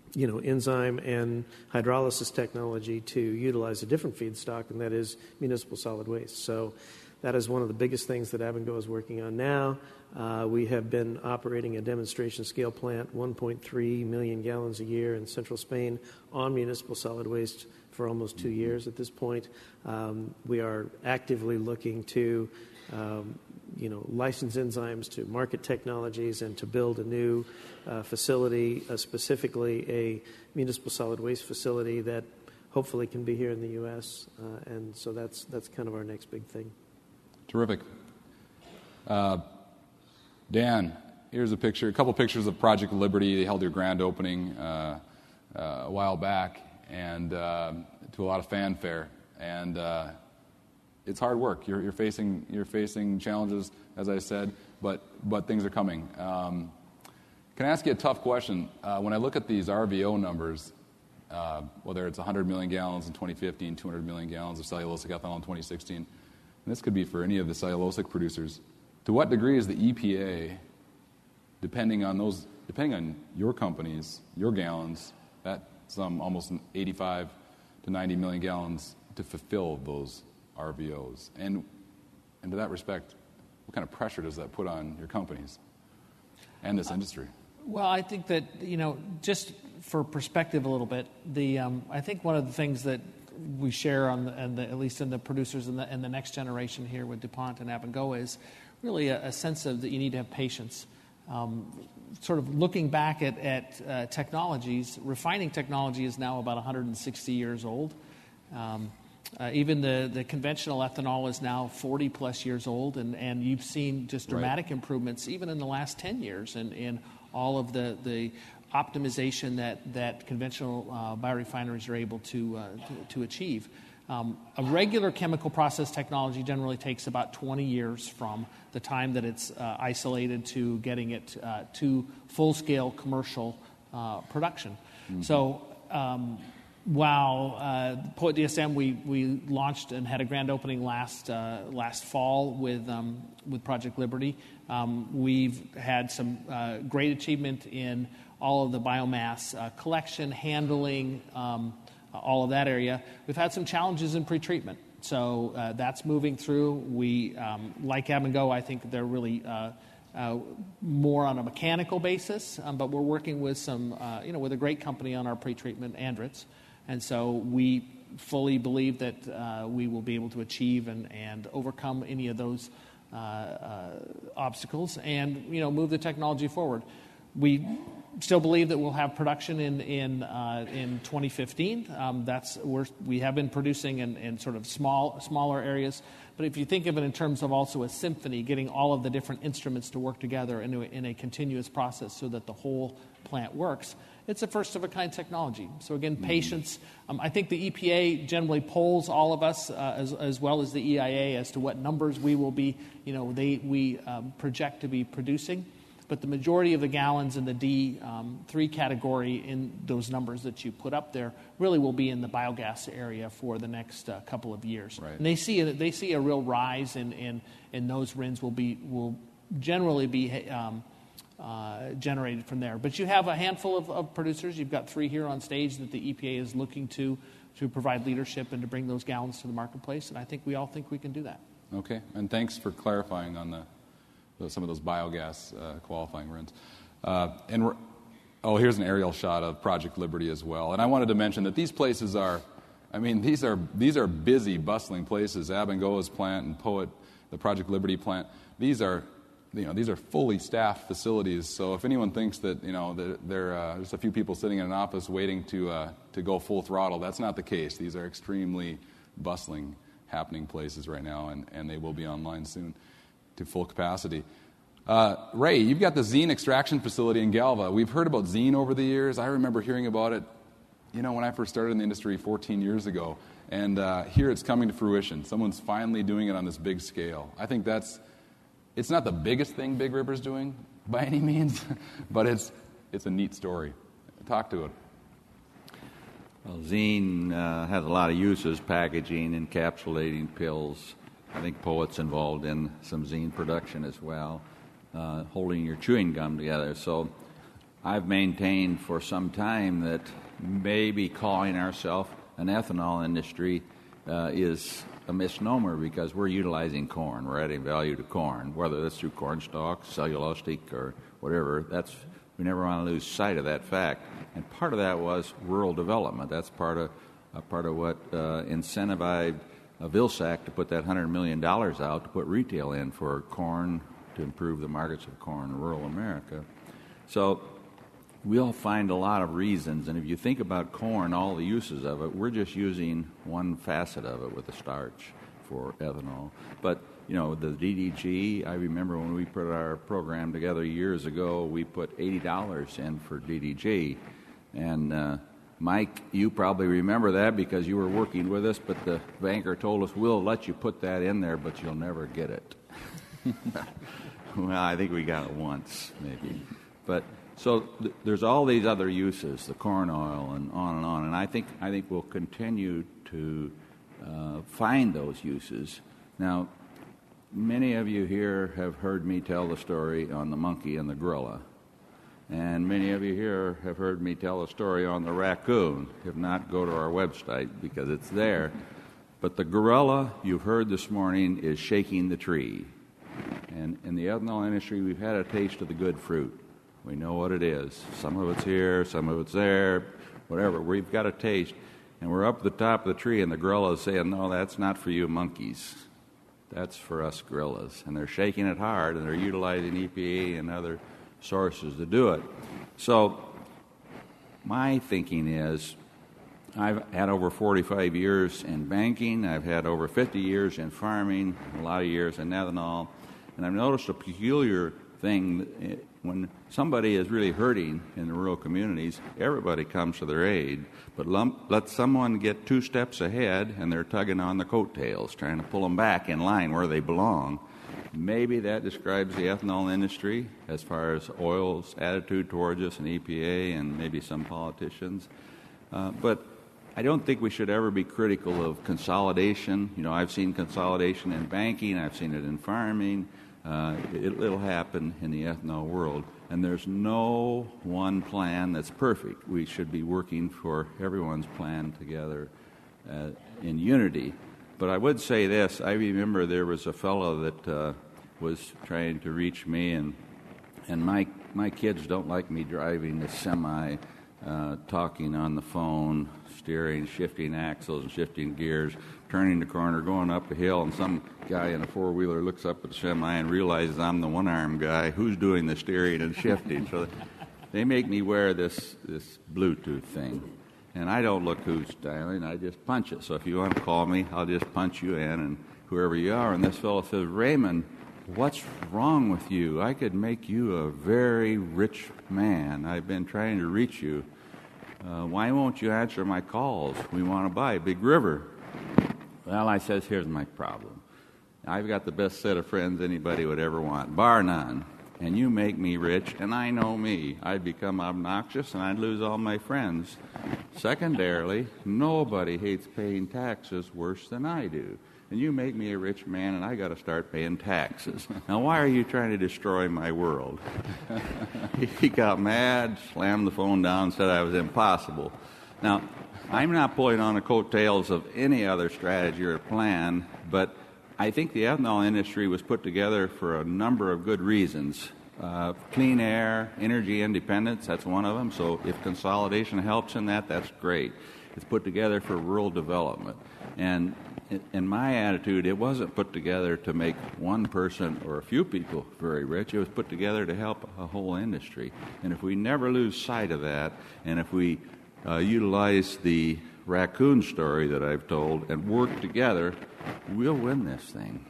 you know, enzyme and hydrolysis technology to utilize a different feedstock, and that is municipal solid waste. So that is one of the biggest things that Abengoa is working on now. Uh, we have been operating a demonstration scale plant, one point three million gallons a year in central Spain on municipal solid waste for almost two years at this point. Um, we are actively looking to um, you know, license enzymes to market technologies and to build a new uh, facility, uh, specifically a municipal solid waste facility that hopefully can be here in the U S Uh, and so that's that's kind of our next big thing. Terrific. Uh, Dan, here's a picture, a couple pictures of Project Liberty. They held their grand opening uh, uh, a while back, and uh, to a lot of fanfare. And uh, it's hard work. You're, you're facing you're facing challenges, as I said, but but things are coming. Um, can I ask you a tough question? Uh, when I look at these R V O numbers, uh, whether it's one hundred million gallons in twenty fifteen, two hundred million gallons of cellulosic ethanol in twenty sixteen, and this could be for any of the cellulosic producers, to what degree is the E P A, depending on those, depending on your companies, your gallons, at some almost eighty-five to ninety million gallons to fulfill those R V Os? And, and to that respect, what kind of pressure does that put on your companies and this industry? Well, I think that, you know, just for perspective a little bit, the um, I think one of the things that we share on the, and the, at least in the producers in the, in the next generation here with DuPont and Abengoa is really a, a sense of that you need to have patience. Um, sort of looking back at, at uh, technologies, refining technology is now about one hundred sixty years old. Um, uh, even the, the conventional ethanol is now forty plus years old, and, and you've seen just dramatic right. improvements even in the last ten years in, in all of the, the optimization that, that conventional uh, biorefineries are able to, uh, to, to achieve. Um, a regular chemical process technology generally takes about twenty years from the time that it's uh, isolated to getting it uh, to full-scale commercial uh, production. Mm-hmm. So um, while uh, POET D S M, we, we launched and had a grand opening last uh, last fall with um, with Project Liberty, um, we've had some uh, great achievement in all of the biomass uh, collection, handling, um, all of that area. We've had some challenges in pretreatment. So uh, that's moving through. We, um, like Abengoa, I think they're really uh, uh, more on a mechanical basis, um, but we're working with some, uh, you know, with a great company on our pretreatment, Andritz. And so we fully believe that uh, we will be able to achieve and, and overcome any of those uh, uh, obstacles and, you know, move the technology forward. We still believe that we'll have production in in uh, in twenty fifteen. Um, that's we're, we have been producing in, in sort of small smaller areas. But if you think of it in terms of also a symphony, getting all of the different instruments to work together in a, in a continuous process so that the whole plant works, it's a first of a kind technology. So again, mm-hmm. patience. Um, I think the E P A generally polls all of us uh, as as well as the E I A as to what numbers we will be. You know, they we um, project to be producing. But the majority of the gallons in the D three um, category in those numbers that you put up there really will be in the biogas area for the next uh, couple of years. Right. And they see a, they see a real rise in, in, in those R I Ns will be will generally be um, uh, generated from there. But you have a handful of, of producers. You've got three here on stage that the E P A is looking to to provide leadership and to bring those gallons to the marketplace. And I think we all think we can do that. Okay. And thanks for clarifying on the some of those biogas uh, qualifying R I Ns. Uh, and we're, oh, here's an aerial shot of Project Liberty as well. And I wanted to mention that these places are, I mean, these are these are busy, bustling places. Abengoa's plant and POET, the Project Liberty plant. These are, you know, these are fully staffed facilities. So if anyone thinks that, you know, that there uh, there's a few people sitting in an office waiting to uh, to go full throttle, that's not the case. These are extremely bustling, happening places right now, and, and they will be online soon to full capacity. Uh, Ray, you've got the Zine extraction facility in Galva. We've heard about Zine over the years. I remember hearing about it, you know, when I first started in the industry fourteen years ago. And uh, here it's coming to fruition. Someone's finally doing it on this big scale. I think that's, it's not the biggest thing Big River's doing by any means, but it's it's a neat story. Talk to it. Well, Zine uh, has a lot of uses, packaging, encapsulating pills. I think POET's involved in some zine production as well, uh, holding your chewing gum together. So I've maintained for some time that maybe calling ourselves an ethanol industry uh, is a misnomer because we're utilizing corn. We're adding value to corn, whether that's through corn stalks, cellulosic, or whatever. That's we never want to lose sight of that fact. And part of that was rural development. That's part of uh, part of what uh, incentivized uh, Vilsack to put that one hundred million dollars out to put retail in for corn to improve the markets of corn in rural America. So we'll find a lot of reasons, and if you think about corn, all the uses of it, we're just using one facet of it with the starch for ethanol. But, you know, the D D G, I remember when we put our program together years ago, we put eighty dollars in for D D G. And, uh, Mike, you probably remember that because you were working with us, but the banker told us, we'll let you put that in there, but you'll never get it. Well, I think we got it once, maybe. But so th- there's all these other uses, the corn oil and on and on, and I think I think we'll continue to uh, find those uses. Now, many of you here have heard me tell the story on the monkey and the gorilla, and many of you here have heard me tell the story on the raccoon. If not, go to our website because it's there. But the gorilla you've heard this morning is shaking the tree. And in the ethanol industry, we've had a taste of the good fruit. We know what it is. Some of it's here, some of it's there, whatever. We've got a taste. And we're up at the top of the tree, and the gorilla is saying, no, that's not for you monkeys. That's for us gorillas. And they're shaking it hard, and they're utilizing E P A and other sources to do it. So my thinking is, I've had over forty-five years in banking. I've had over fifty years in farming, a lot of years in ethanol. And I've noticed a peculiar thing. When somebody is really hurting in the rural communities, everybody comes to their aid. But lump, let someone get two steps ahead, and they're tugging on the coattails, trying to pull them back in line where they belong. Maybe that describes the ethanol industry as far as oil's attitude towards us and E P A and maybe some politicians. Uh, but I don't think we should ever be critical of consolidation. You know, I've seen consolidation in banking. I've seen it in farming. Uh, it, it'll happen in the ethanol world. And there's no one plan that's perfect. We should be working for everyone's plan together uh, in unity. But I would say this. I remember there was a fellow that uh, was trying to reach me, and and my, my kids don't like me driving the semi, uh, talking on the phone, steering, shifting axles and shifting gears, turning the corner, going up a hill, and some guy in a four-wheeler looks up at the semi and realizes I'm the one-armed guy who's doing the steering and shifting. So they make me wear this, this Bluetooth thing. And I don't look who's dialing, I just punch it. So if you want to call me, I'll just punch you in, and whoever you are. And this fellow says, Raymond, what's wrong with you? I could make you a very rich man. I've been trying to reach you. Uh, why won't you answer my calls? We want to buy Big River. Well, I says, here's my problem. I've got the best set of friends anybody would ever want, bar none. And you make me rich, and I know me. I'd become obnoxious, and I'd lose all my friends. Secondarily, nobody hates paying taxes worse than I do. And you make me a rich man, and I got to start paying taxes. Now, why are you trying to destroy my world? He got mad, slammed the phone down, said I was impossible. Now, I'm not pulling on the coattails of any other strategy or plan, but I think the ethanol industry was put together for a number of good reasons. Uh, clean air, energy independence, that's one of them. So if consolidation helps in that, that's great. It's put together for rural development. And in my attitude, it wasn't put together to make one person or a few people very rich. It was put together to help a whole industry. And if we never lose sight of that, and if we uh, utilize the raccoon story that I've told and work together, we'll win this thing.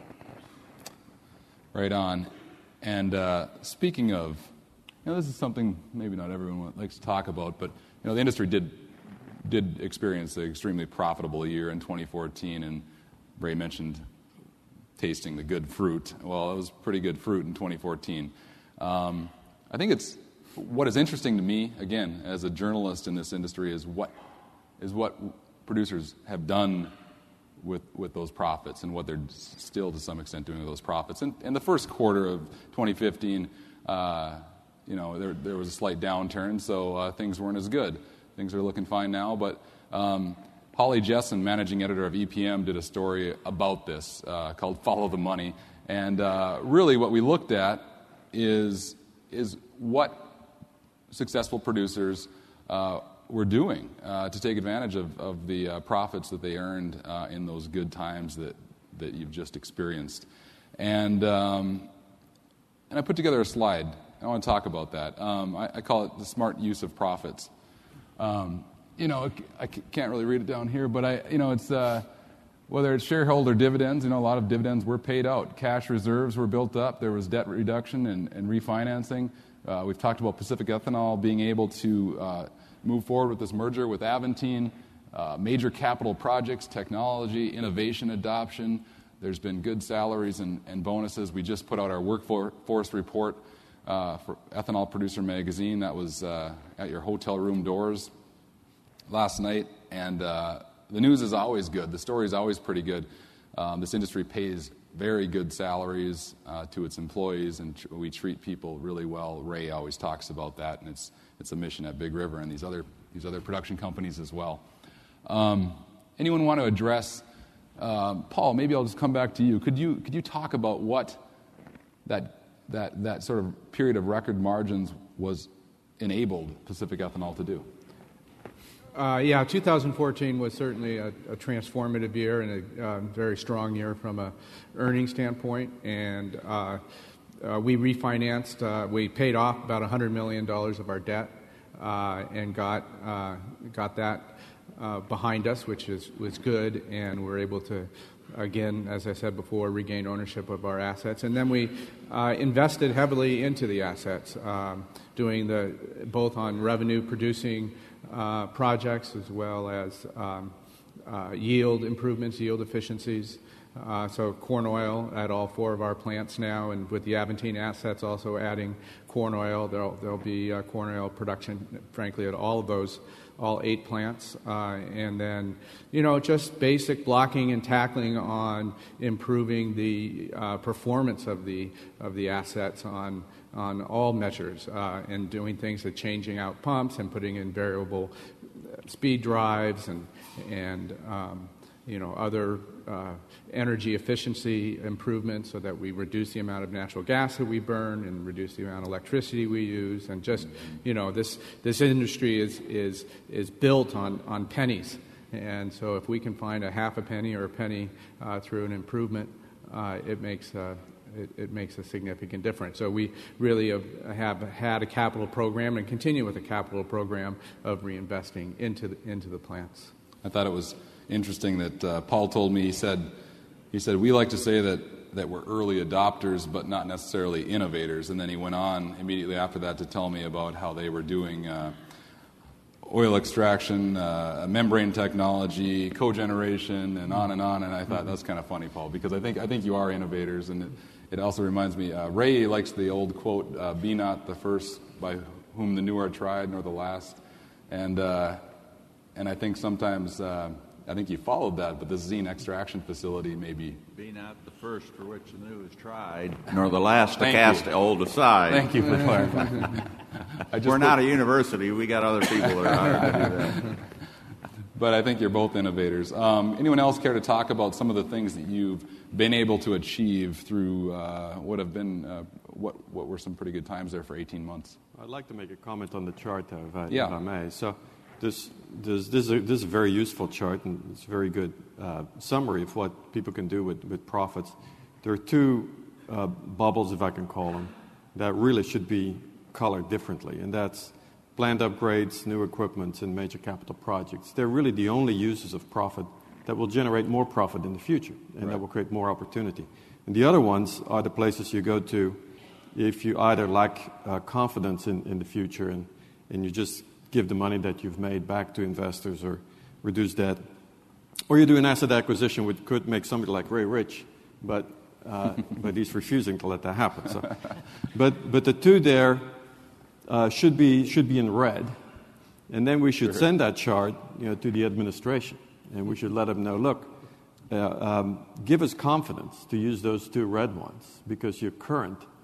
Right on. And uh, speaking of, you know, this is something maybe not everyone likes to talk about, but you know, the industry did did experience an extremely profitable year in twenty fourteen, and Ray mentioned tasting the good fruit. Well, it was pretty good fruit in twenty fourteen. Um, I think it's what is interesting to me, again, as a journalist in this industry, is what is what producers have done with with those profits and what they're still to some extent doing with those profits. And in the first quarter of twenty fifteen, uh, you know, there, there was a slight downturn, so uh, things weren't as good. Things are looking fine now, but um, Holly Jessen, managing editor of E P M, did a story about this uh, called Follow the Money. And uh, really what we looked at is, is what successful producers uh, were doing uh, to take advantage of, of the uh, profits that they earned uh, in those good times that, that you've just experienced. And, um, and I put together a slide. I want to talk about that. Um, I, I call it the smart use of profits. Um, you know, I can't really read it down here, but I, you know, it's... Uh, Whether it's shareholder dividends, you know, a lot of dividends were paid out. Cash reserves were built up. There was debt reduction and, and refinancing. Uh, we've talked about Pacific Ethanol being able to uh, move forward with this merger with Aventine. Uh, major capital projects, technology, innovation adoption. There's been good salaries and, and bonuses. We just put out our workforce report uh, for Ethanol Producer Magazine. That was uh, at your hotel room doors last night. And... Uh, The news is always good. The story is always pretty good. Um, this industry pays very good salaries uh, to its employees, and tr- we treat people really well. Ray always talks about that, and it's it's a mission at Big River and these other these other production companies as well. Um, anyone want to address um, Paul? Maybe I'll just come back to you. Could you could you talk about what that that that sort of period of record margins was enabled Pacific Ethanol to do? Uh, yeah, two thousand fourteen was certainly a, a transformative year and a uh, very strong year from a earnings standpoint. And uh, uh, we refinanced, uh, we paid off about one hundred million dollars of our debt uh, and got uh, got that uh, behind us, which is was good. And we're able to, again, as I said before, regain ownership of our assets. And then we uh, invested heavily into the assets, um, doing the both on revenue producing Uh, projects as well as um, uh, yield improvements, yield efficiencies. Uh, so corn oil at all four of our plants now, and with the Aventine assets also adding corn oil, there'll, there'll be uh, corn oil production, frankly, at all of those, all eight plants. Uh, and then, you know, just basic blocking and tackling on improving the uh, performance of the of the assets on on all measures, uh, and doing things like changing out pumps and putting in variable speed drives and and um, you know other uh, energy efficiency improvements so that we reduce the amount of natural gas that we burn and reduce the amount of electricity we use. And just you know this this industry is is is built on on pennies, and so if we can find a half a penny or a penny uh, through an improvement, uh, it makes uh, It, it makes a significant difference. So we really have, have had a capital program and continue with a capital program of reinvesting into the, into the plants. I thought it was interesting that uh, Paul told me, he said, he said, we like to say that, that we're early adopters but not necessarily innovators. And then he went on immediately after that to tell me about how they were doing uh, oil extraction, uh, membrane technology, cogeneration, and on and on. And I thought that's kind of funny, Paul, because I think I think you are innovators. And it, it also reminds me, uh, Ray likes the old quote, uh, "Be not the first by whom the new are tried, nor the last." And uh, and I think sometimes uh, I think you followed that, but this Zine extraction facility maybe. Be not the first for which the new is tried, nor the last to Thank cast you. the old aside. Thank you for clarifying. I just We're put, not a university. We got other people that are hired to do that. But I think you're both innovators. Um, anyone else care to talk about some of the things that you've been able to achieve through uh, what have been uh, what what were some pretty good times there for eighteen months? I'd like to make a comment on the chart, though, if I, yeah. if I may. So this this this is, a, this is a very useful chart, and it's a very good uh, summary of what people can do with, with profits. There are two uh, bubbles, if I can call them, that really should be colored differently, and that's plant upgrades, new equipment, and major capital projects. They're really the only uses of profit that will generate more profit in the future, and right. that will create more opportunity. And the other ones are the places you go to if you either lack uh, confidence in, in the future and, and you just give the money that you've made back to investors or reduce debt, or you do an asset acquisition which could make somebody like Ray rich, but uh, but he's refusing to let that happen. So, but but the two there uh, should be should be in red, and then we should sure. send that chart, you know, to the administration, and we should let them know, look, uh, um, give us confidence to use those two red ones because your current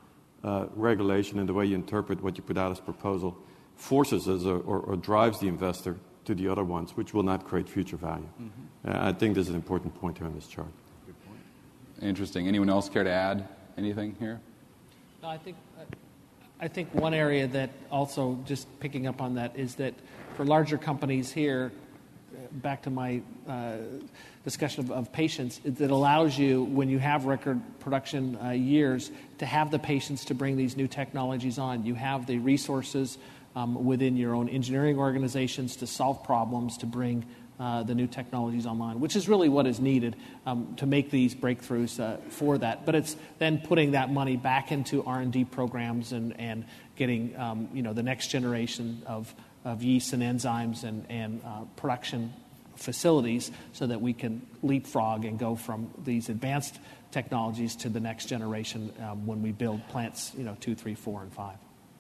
uh, regulation and the way you interpret what you put out as proposal forces us or, or, or drives the investor to the other ones, which will not create future value. Mm-hmm. Uh, I think this is an important point here on this chart. Good point. Interesting. Anyone else care to add anything here? No, I think I think one area that also, just picking up on that, is that for larger companies here, back to my uh, discussion of, of patience, that allows you, when you have record production uh, years, to have the patience to bring these new technologies on. You have the resources um, within your own engineering organizations to solve problems, to bring uh, the new technologies online, which is really what is needed um, to make these breakthroughs uh, for that. But it's then putting that money back into R and D programs and, and getting um, you know, the next generation of of yeasts and enzymes and, and uh, production facilities so that we can leapfrog and go from these advanced technologies to the next generation um, when we build plants, you know, two, three, four, and five.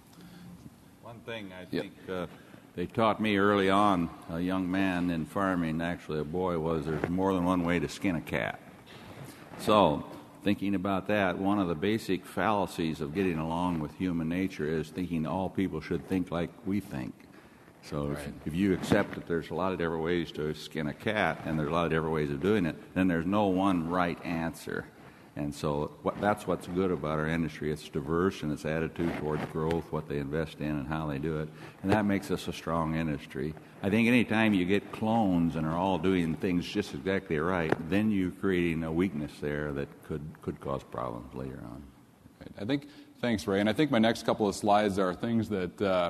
One thing I Yep. think uh, they taught me early on, a young man in farming, actually a boy, was there's more than one way to skin a cat. So, thinking about that, one of the basic fallacies of getting along with human nature is thinking all people should think like we think. So Right. if, if you accept that there's a lot of different ways to skin a cat, and there's a lot of different ways of doing it, then there's no one right answer. And so what, that's what's good about our industry. It's diverse in its attitude towards growth, what they invest in, and how they do it. And that makes us a strong industry. I think any time you get clones and are all doing things just exactly right, then you're creating a weakness there that could, could cause problems later on. Right. I think, thanks, Ray. And I think my next couple of slides are things that uh,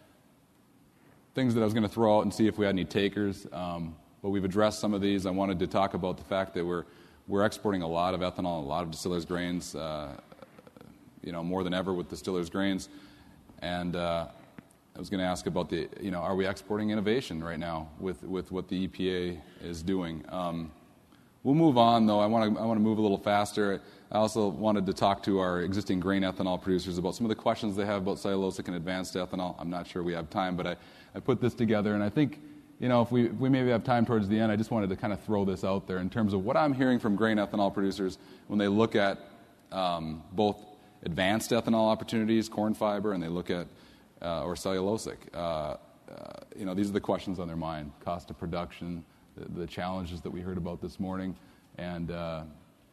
things that I was going to throw out and see if we had any takers. Um, but we've addressed some of these. I wanted to talk about the fact that we're we're exporting a lot of ethanol, a lot of distillers' grains, uh, you know, more than ever with distillers' grains. And uh, I was going to ask about the, you know, are we exporting innovation right now with, with what the E P A is doing? Um, we'll move on, though. I want to I want to move a little faster. I also wanted to talk to our existing grain ethanol producers about some of the questions they have about cellulosic and advanced ethanol. I'm not sure we have time, but I, I put this together, and I think, you know, if we, if we maybe have time towards the end, I just wanted to kind of throw this out there in terms of what I'm hearing from grain ethanol producers when they look at um, both advanced ethanol opportunities, corn fiber, and they look at, uh, or cellulosic. Uh, uh, you know, these are the questions on their mind: cost of production, the, the challenges that we heard about this morning, and uh,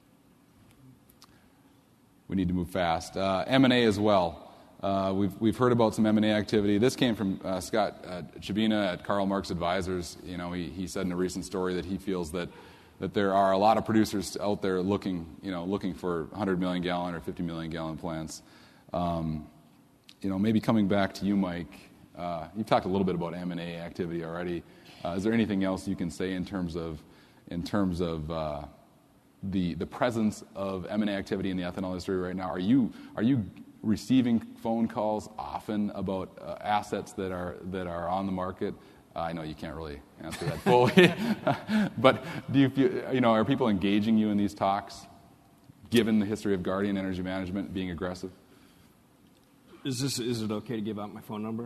we need to move fast. Uh, M and A as well. Uh, we've we've heard about some M and A activity. This came from uh, Scott uh, Chabina at Karl Marx Advisors. You know, he, he said in a recent story that he feels that that there are a lot of producers out there looking, you know, looking for one hundred million gallon or fifty million gallon plants. Um, you know, maybe coming back to you, Mike. Uh, you've talked a little bit about M and A activity already. Uh, is there anything else you can say in terms of in terms of uh, the the presence of M and A activity in the ethanol industry right now? Are you are you receiving phone calls often about uh, assets that are that are on the market? Uh, I know you can't really answer that fully, but do you feel, you know, are people engaging you in these talks, given the history of Guardian Energy Management being aggressive? Is this is it okay to give out my phone number?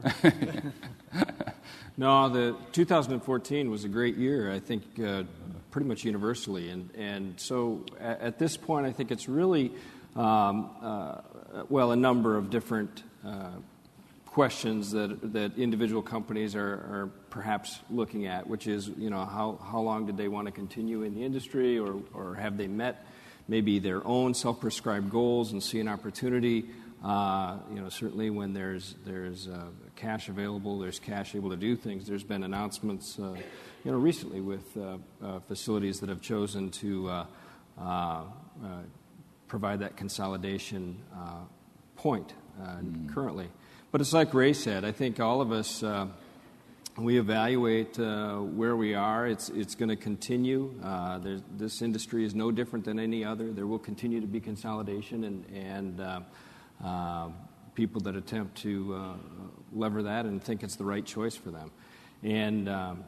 No, the two thousand fourteen was a great year, I think, uh, pretty much universally, and and so at, at this point, I think it's really um, uh, well a number of different uh, questions that that individual companies are, are perhaps looking at, which is, you know, how how long did they want to continue in the industry, or or have they met maybe their own self-prescribed goals and see an opportunity. Uh, you know, certainly when there's there's uh, cash available, there's cash able to do things. There's been announcements, uh, you know, recently with uh, uh, facilities that have chosen to uh, uh, uh, provide that consolidation uh, point uh, mm. currently. But it's like Ray said. I think all of us uh, we evaluate uh, where we are. It's it's going to continue. Uh, this industry is no different than any other. There will continue to be consolidation and and. Uh, Uh, people that attempt to uh, lever that and think it's the right choice for them. And um,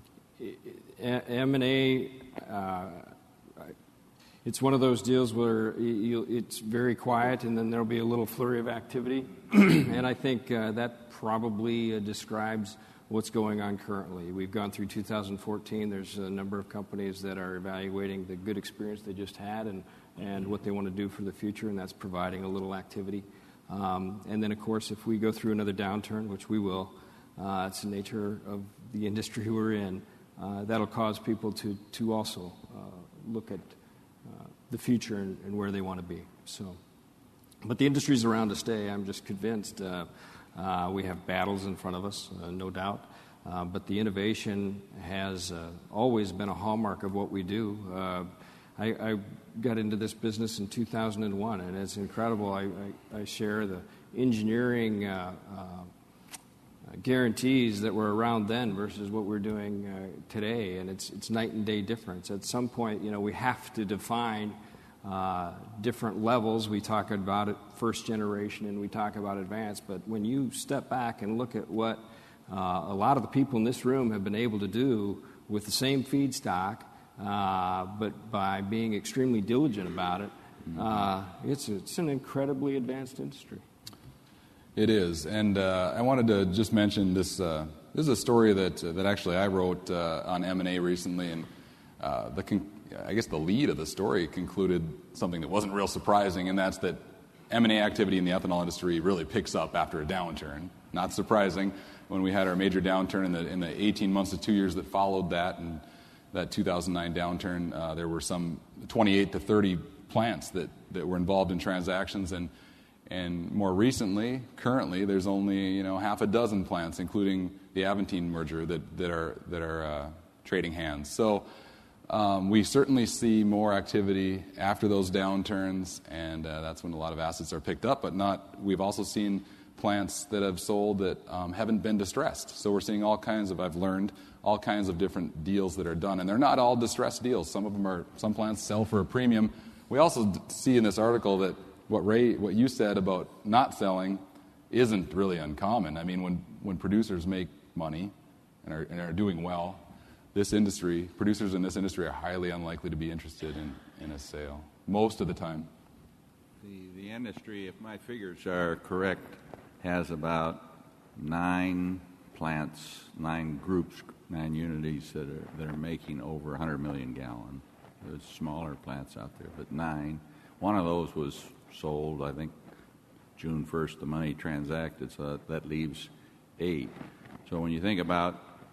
M and A, uh, it's one of those deals where you, it's very quiet and then there'll be a little flurry of activity. And I think uh, that probably uh, describes what's going on currently. We've gone through two thousand fourteen. There's a number of companies that are evaluating the good experience they just had and and what they want to do for the future, and that's providing a little activity. Um, and then, of course, if we go through another downturn, which we will, uh, it's the nature of the industry we're in, uh, that'll cause people to, to also uh, look at uh, the future and, and where they want to be. So, but the industry's around to stay. I'm just convinced. Uh, uh, we have battles in front of us, uh, no doubt. Uh, but the innovation has uh, always been a hallmark of what we do. Uh, I, I got into this business in two thousand one, and it's incredible. I, I, I share the engineering uh, uh, guarantees that were around then versus what we're doing uh, today, and it's it's night and day difference. At some point, you know, we have to define uh, different levels. We talk about it first generation, and we talk about advanced. But when you step back and look at what uh, a lot of the people in this room have been able to do with the same feedstock, Uh, but by being extremely diligent about it, uh, it's, it's an incredibly advanced industry. It is, and uh, I wanted to just mention this. Uh, this is a story that uh, that actually I wrote uh, on M and A recently, and uh, the con- I guess the lead of the story concluded something that wasn't real surprising, and that's that M and A activity in the ethanol industry really picks up after a downturn. Not surprising when we had our major downturn in the in the eighteen months to two years that followed that, and that two thousand nine downturn, uh, there were some twenty-eight to thirty plants that, that were involved in transactions, and and more recently, currently, there's only you know half a dozen plants, including the Aventine merger, that that are that are uh, trading hands. So um, we certainly see more activity after those downturns, and uh, that's when a lot of assets are picked up. But not, we've also seen plants that have sold that um, haven't been distressed. So we're seeing all kinds of, I've learned, all kinds of different deals that are done. And they're not all distressed deals. Some of them are, some plants sell for a premium. We also d- see in this article that what Ray, what you said about not selling isn't really uncommon. I mean, when, when producers make money and are, and are doing well, this industry, producers in this industry are highly unlikely to be interested in, in a sale, most of the time. The, the industry, if my figures are correct, has about nine plants, nine groups, nine unities that are that are making over one hundred million gallon. There's smaller plants out there, but nine. One of those was sold, I think, June first, the money transacted, so that, that leaves eight. So when you think about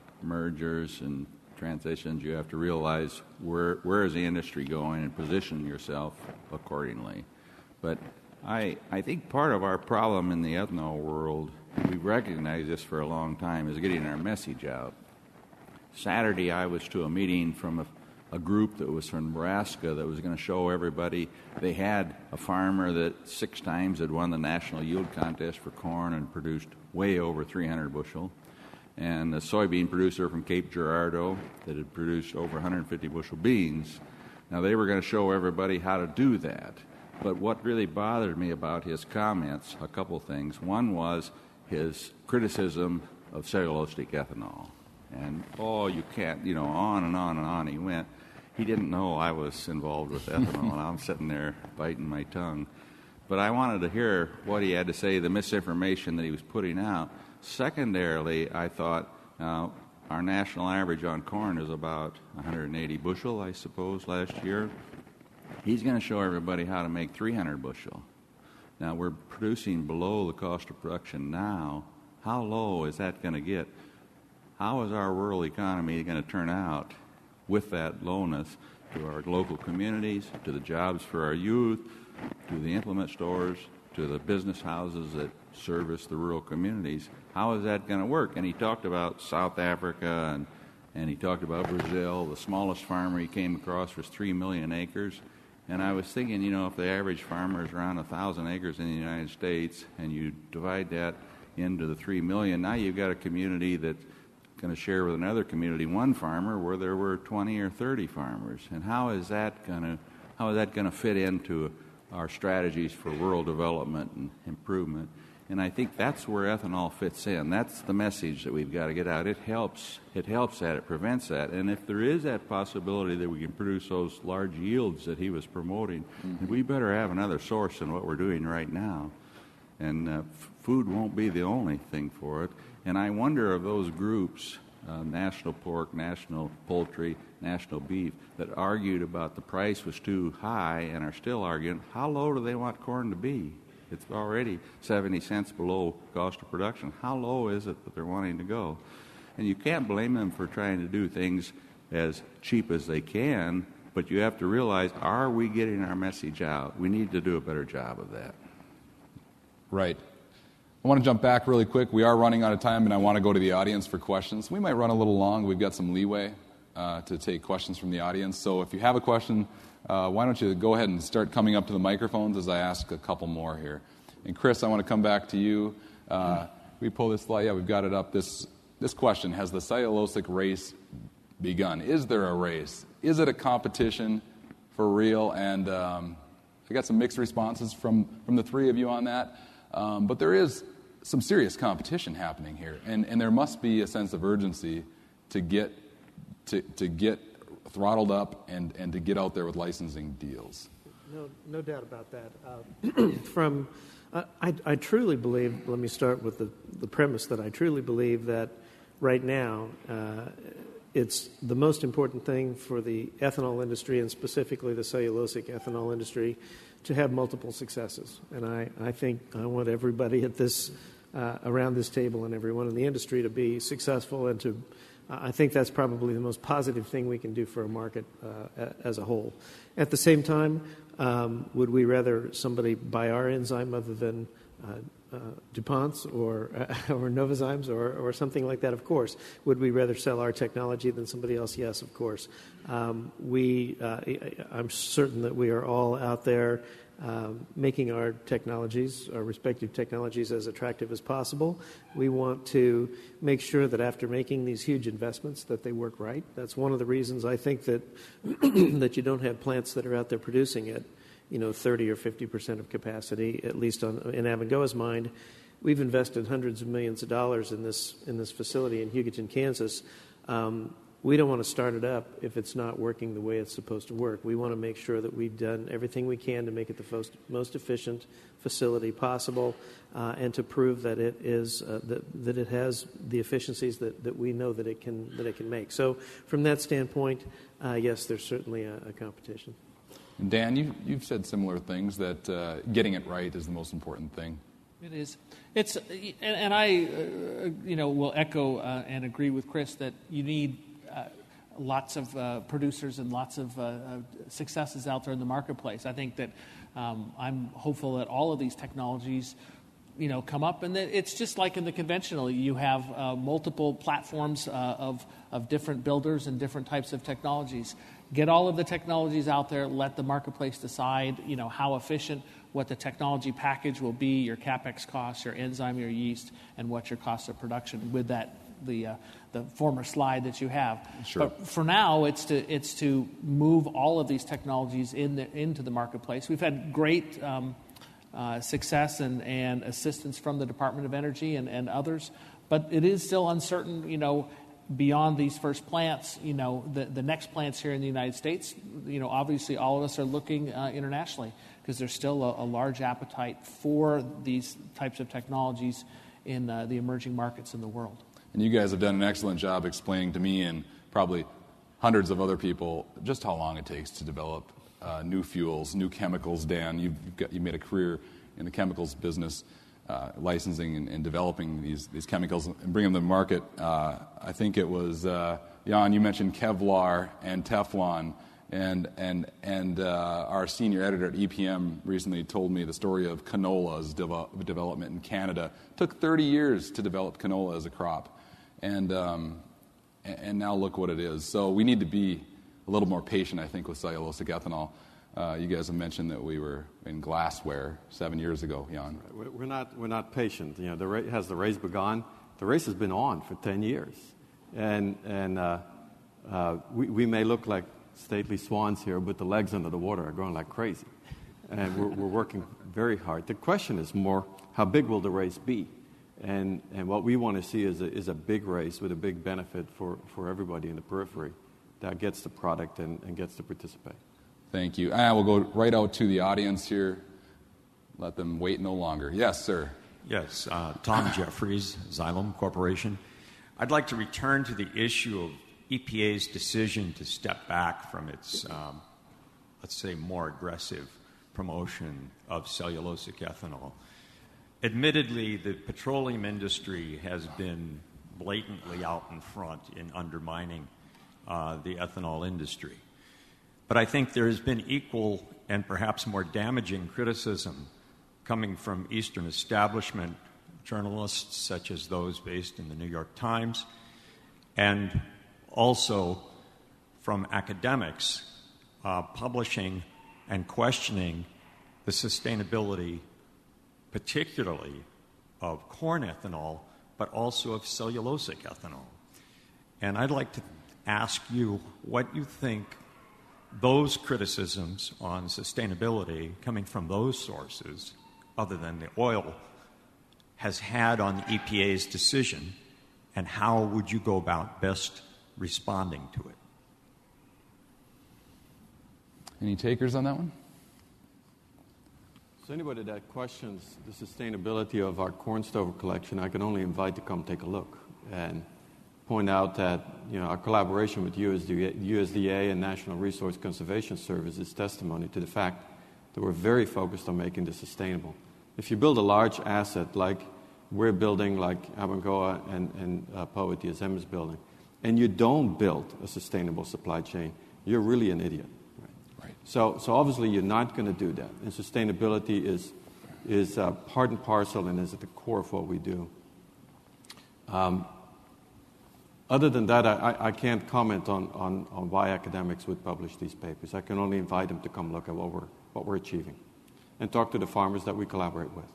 mergers and transitions, you have to realize where where is the industry going and position yourself accordingly. But I, I think part of our problem in the ethanol world, we've recognized this for a long time, is getting our message out. Saturday I was to a meeting from a, a group that was from Nebraska that was going to show everybody. They had a farmer that six times had won the national yield contest for corn and produced way over three hundred bushel, and a soybean producer from Cape Girardeau that had produced over one hundred fifty bushel beans. Now they were going to show everybody how to do that. But what really bothered me about his comments, a couple things. One was his criticism of cellulosic ethanol. And, oh, you can't, you know, on and on and on he went. He didn't know I was involved with ethanol, and I'm sitting there biting my tongue. But I wanted to hear what he had to say, the misinformation that he was putting out. Secondarily, I thought uh, our national average on corn is about one hundred eighty bushel, I suppose, last year. He's going to show everybody how to make three hundred bushel. Now, we're producing below the cost of production now. How low is that going to get? How is our rural economy going to turn out with that lowness to our local communities, to the jobs for our youth, to the implement stores, to the business houses that service the rural communities? How is that going to work? And he talked about South Africa, and, and he talked about Brazil. The smallest farmer he came across was three million acres. And I was thinking, you know, if the average farmer is around one thousand acres in the United States, and you divide that into the three million, now you've got a community that's going to share with another community one farmer where there were twenty or thirty farmers. And how is that going to how is that going to fit into our strategies for rural development and improvement? And I think that's where ethanol fits in. That's the message that we've got to get out. It helps. It helps that. It prevents that. And if there is that possibility that we can produce those large yields that he was promoting, mm-hmm. we better have another source than what we're doing right now. And uh, f- food won't be the only thing for it. And I wonder of those groups, uh, National Pork, National Poultry, National Beef, that argued about the price was too high and are still arguing, how low do they want corn to be? It's already seventy cents below cost of production. How low is it that they're wanting to go? And you can't blame them for trying to do things as cheap as they can, but you have to realize, are we getting our message out? We need to do a better job of that. Right. I want to jump back really quick. We are running out of time, and I want to go to the audience for questions. We might run a little long. We've got some leeway uh, to take questions from the audience. So if you have a question, uh, why don't you go ahead and start coming up to the microphones as I ask a couple more here. And Chris, I want to come back to you. Uh, we pull this slide. Yeah, we've got it up. This this question, has the cellulosic race begun? Is there a race? Is it a competition for real? And um, I got some mixed responses from, from the three of you on that. Um, but there is some serious competition happening here, and, and there must be a sense of urgency to get to, to get throttled up and, and to get out there with licensing deals. No, no doubt about that. Uh, from uh, I, I truly believe. Let me start with the, the premise that I truly believe that right now uh, it's the most important thing for the ethanol industry, and specifically the cellulosic ethanol industry, to have multiple successes. And I, I think I want everybody at this uh, around this table and everyone in the industry to be successful, and to uh, I think that's probably the most positive thing we can do for a market uh, as a whole. At the same time, um, would we rather somebody buy our enzyme other than uh, uh, DuPont's or uh, or Novozymes or, or something like that? Of course. Would we rather sell our technology than somebody else? Yes, of course. Um, we, uh, I'm certain that we are all out there um, making our technologies, our respective technologies, as attractive as possible. We want to make sure that after making these huge investments that they work right. That's one of the reasons I think that that you don't have plants that are out there producing at, you know, thirty or fifty percent of capacity, at least on, in Abengoa's mind. We've invested hundreds of millions of dollars in this in this facility in Hugoton, Kansas. Um, we don't want to start it up if it's not working the way it's supposed to work. We want to make sure that we've done everything we can to make it the most, most efficient facility possible, uh, and to prove that it is uh, that, that it has the efficiencies that, that we know that it can that it can make. So, from that standpoint, uh, yes, there's certainly a, a competition. And Dan, you, you've said similar things, that uh, getting it right is the most important thing. It is. It's, and, and I, uh, you know, will echo uh, and agree with Chris that you need uh, lots of uh, producers and lots of uh, successes out there in the marketplace. I think that um, I'm hopeful that all of these technologies, you know, come up, and that it's just like in the conventional. You have uh, multiple platforms uh, of of different builders and different types of technologies. Get all of the technologies out there. Let the marketplace decide, you know, how efficient, what the technology package will be, your capex costs, your enzyme, your yeast, and what your cost of production with that the uh, the former slide that you have. Sure. But for now, it's to it's to move all of these technologies in the, into the marketplace. We've had great um, uh, success and, and assistance from the Department of Energy and, and others, but it is still uncertain, you know, beyond these first plants, you know, the, the next plants here in the United States, you know, obviously all of us are looking uh, internationally, because there's still a, a large appetite for these types of technologies in uh, the emerging markets in the world. And you guys have done an excellent job explaining to me and probably hundreds of other people just how long it takes to develop uh, new fuels, new chemicals. Dan, you've, you've, got, you made a career in the chemicals business, uh, licensing and, and developing these, these chemicals and bringing them to market. Uh, I think it was, uh, Jan, you mentioned Kevlar and Teflon. And and and uh, our senior editor at E P M recently told me the story of canola's dev- development in Canada. It took thirty years to develop canola as a crop, and um, and now look what it is. So we need to be a little more patient, I think, with cellulosic ethanol. Uh, you guys have mentioned that we were in glassware seven years ago, Jan. We're not we're not patient. You know, the ra- has the race begun? The race has been on for ten years, and and uh, uh, we we may look like stately swans here, but the legs under the water are going like crazy. And we're, we're working very hard. The question is more, how big will the race be? And and what we want to see is a, is a big race with a big benefit for, for everybody in the periphery that gets the product and, and gets to participate. Thank you. I will go right out to the audience here. Let them wait no longer. Yes, sir. Yes, uh, Tom Jeffries, Xylem Corporation. I'd like to return to the issue of E P A's decision to step back from its, um, let's say, more aggressive promotion of cellulosic ethanol. admittedly, the petroleum industry has been blatantly out in front in undermining uh, the ethanol industry. But I think there has been equal and perhaps more damaging criticism coming from Eastern establishment journalists, such as those based in the New York Times, and also from academics uh, publishing and questioning the sustainability, particularly of corn ethanol, but also of cellulosic ethanol. And I'd like to ask you what you think those criticisms on sustainability coming from those sources, other than the oil, has had on the E P A's decision, and how would you go about best responding to it? Any takers on that one? So anybody that questions the sustainability of our corn stover collection, I can only invite to come take a look and point out that, you know, our collaboration with U S D A and National Resource Conservation Service is testimony to the fact that we're very focused on making this sustainable. If you build a large asset like we're building, like Abengoa and, and uh, P O A T S M is building, and you don't build a sustainable supply chain, you're really an idiot. Right? Right. So, so obviously you're not going to do that. And sustainability is, is uh, part and parcel and is at the core of what we do. Um, other than that, I, I can't comment on, on, on why academics would publish these papers. I can only invite them to come look at what we're, what we're achieving and talk to the farmers that we collaborate with.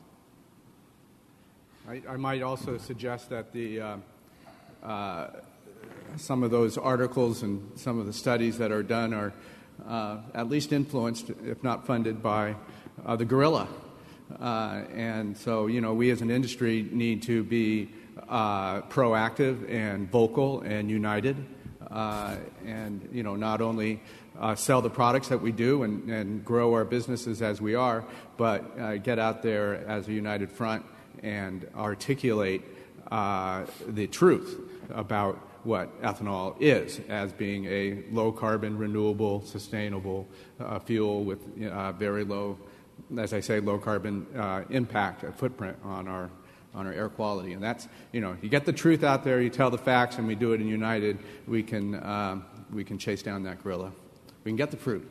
I, I might also suggest that the uh, uh, some of those articles and some of the studies that are done are uh, at least influenced, if not funded, by uh, the guerrilla. Uh, and so, you know, we as an industry need to be uh, proactive and vocal and united, uh, and, you know, not only uh, sell the products that we do and, and grow our businesses as we are, but uh, get out there as a united front and articulate uh, the truth about what ethanol is as being a low-carbon, renewable, sustainable uh, fuel with uh, very low, as I say, low-carbon uh, impact, a footprint on our on our air quality. And that's, you know, you get the truth out there, you tell the facts, and we do it in United, we can um, we can chase down that gorilla. We can get the fruit.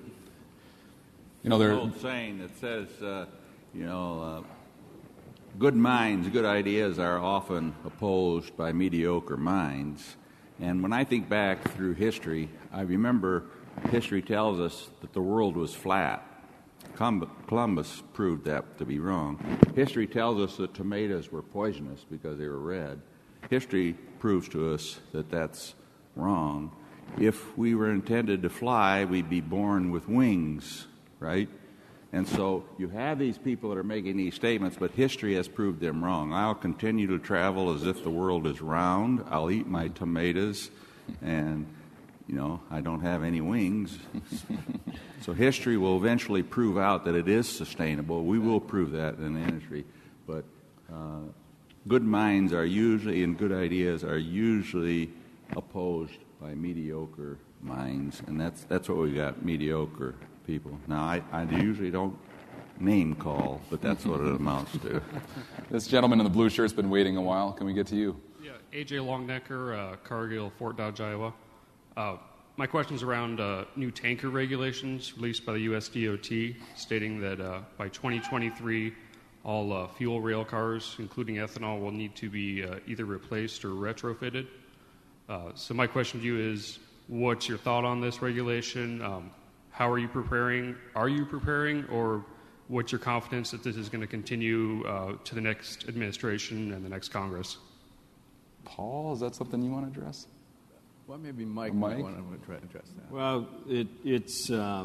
You know, there's an old saying that says, uh, you know, uh, good minds, good ideas are often opposed by mediocre minds. And when I think back through history, I remember history tells us that the world was flat. Columbus proved that to be wrong. History tells us that tomatoes were poisonous because they were red. History proves to us that that's wrong. If we were intended to fly, we'd be born with wings, right? And so you have these people that are making these statements, but history has proved them wrong. I'll continue to travel as if the world is round. I'll eat my tomatoes, and, you know, I don't have any wings. So history will eventually prove out that it is sustainable. We will prove that in the industry. But uh, good minds are usually, and good ideas are usually opposed by mediocre minds, and that's that's what we got, mediocre people. Now, I, I usually don't name call, but that's what it amounts to. This gentleman in the blue shirt's been waiting a while. Can we get to you? Yeah, A J Longnecker, uh, Cargill, Fort Dodge, Iowa. Uh, my question's around uh, new tanker regulations released by the U S D O T, stating that uh, by twenty twenty-three, all uh, fuel rail cars, including ethanol, will need to be uh, either replaced or retrofitted. Uh, so my question to you is, what's your thought on this regulation? Um, how are you preparing? Are you preparing? Or what's your confidence that this is going to continue uh, to the next administration and the next Congress? Paul, is that something you want to address? Well, maybe Mike, Mike? might want to address that. Well, it, it's uh,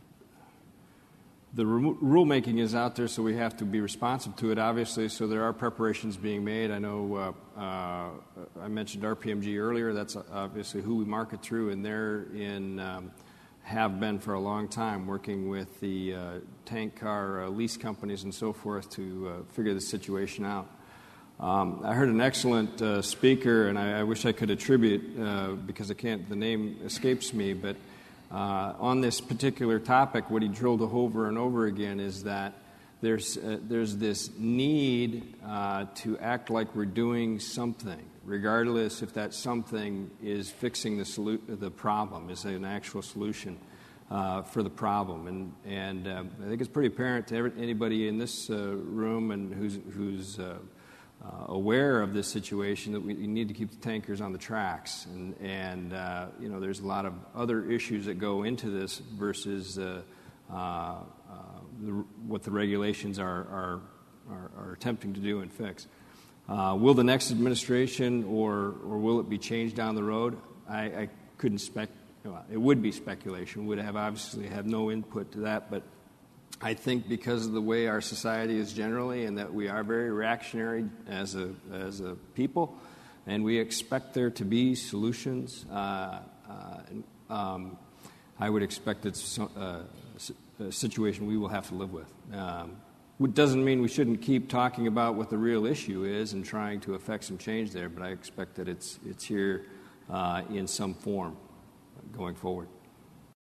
the re- rulemaking is out there, so we have to be responsive to it, obviously. So there are preparations being made. I know uh, uh, I mentioned R P M G earlier. That's obviously who we market through, and they're in um, have been for a long time working with the uh, tank car uh, lease companies and so forth to uh, figure the situation out. Um, I heard an excellent uh, speaker, and I, I wish I could attribute uh, because I can't. The name escapes me, but uh, on this particular topic, what he drilled over and over again is that there's, uh, there's this need uh, to act like we're doing something, regardless if that something is fixing the, solu- the problem, is an actual solution uh, for the problem. And, and um, I think it's pretty apparent to every, anybody in this uh, room and who's, who's uh, uh, aware of this situation that we need to keep the tankers on the tracks. And, and uh, you know, there's a lot of other issues that go into this versus uh, uh, uh, the, what the regulations are, are, are, are attempting to do and fix. Uh, will the next administration or, or will it be changed down the road? I, I couldn't spec. Well, it would be speculation. Would have obviously have no input to that, but I think because of the way our society is generally, and that we are very reactionary as a as a people, and we expect there to be solutions. Uh, uh, um, I would expect it's uh, a situation we will have to live with. Um, It doesn't mean we shouldn't keep talking about what the real issue is and trying to affect some change there, but I expect that it's it's here uh, in some form going forward.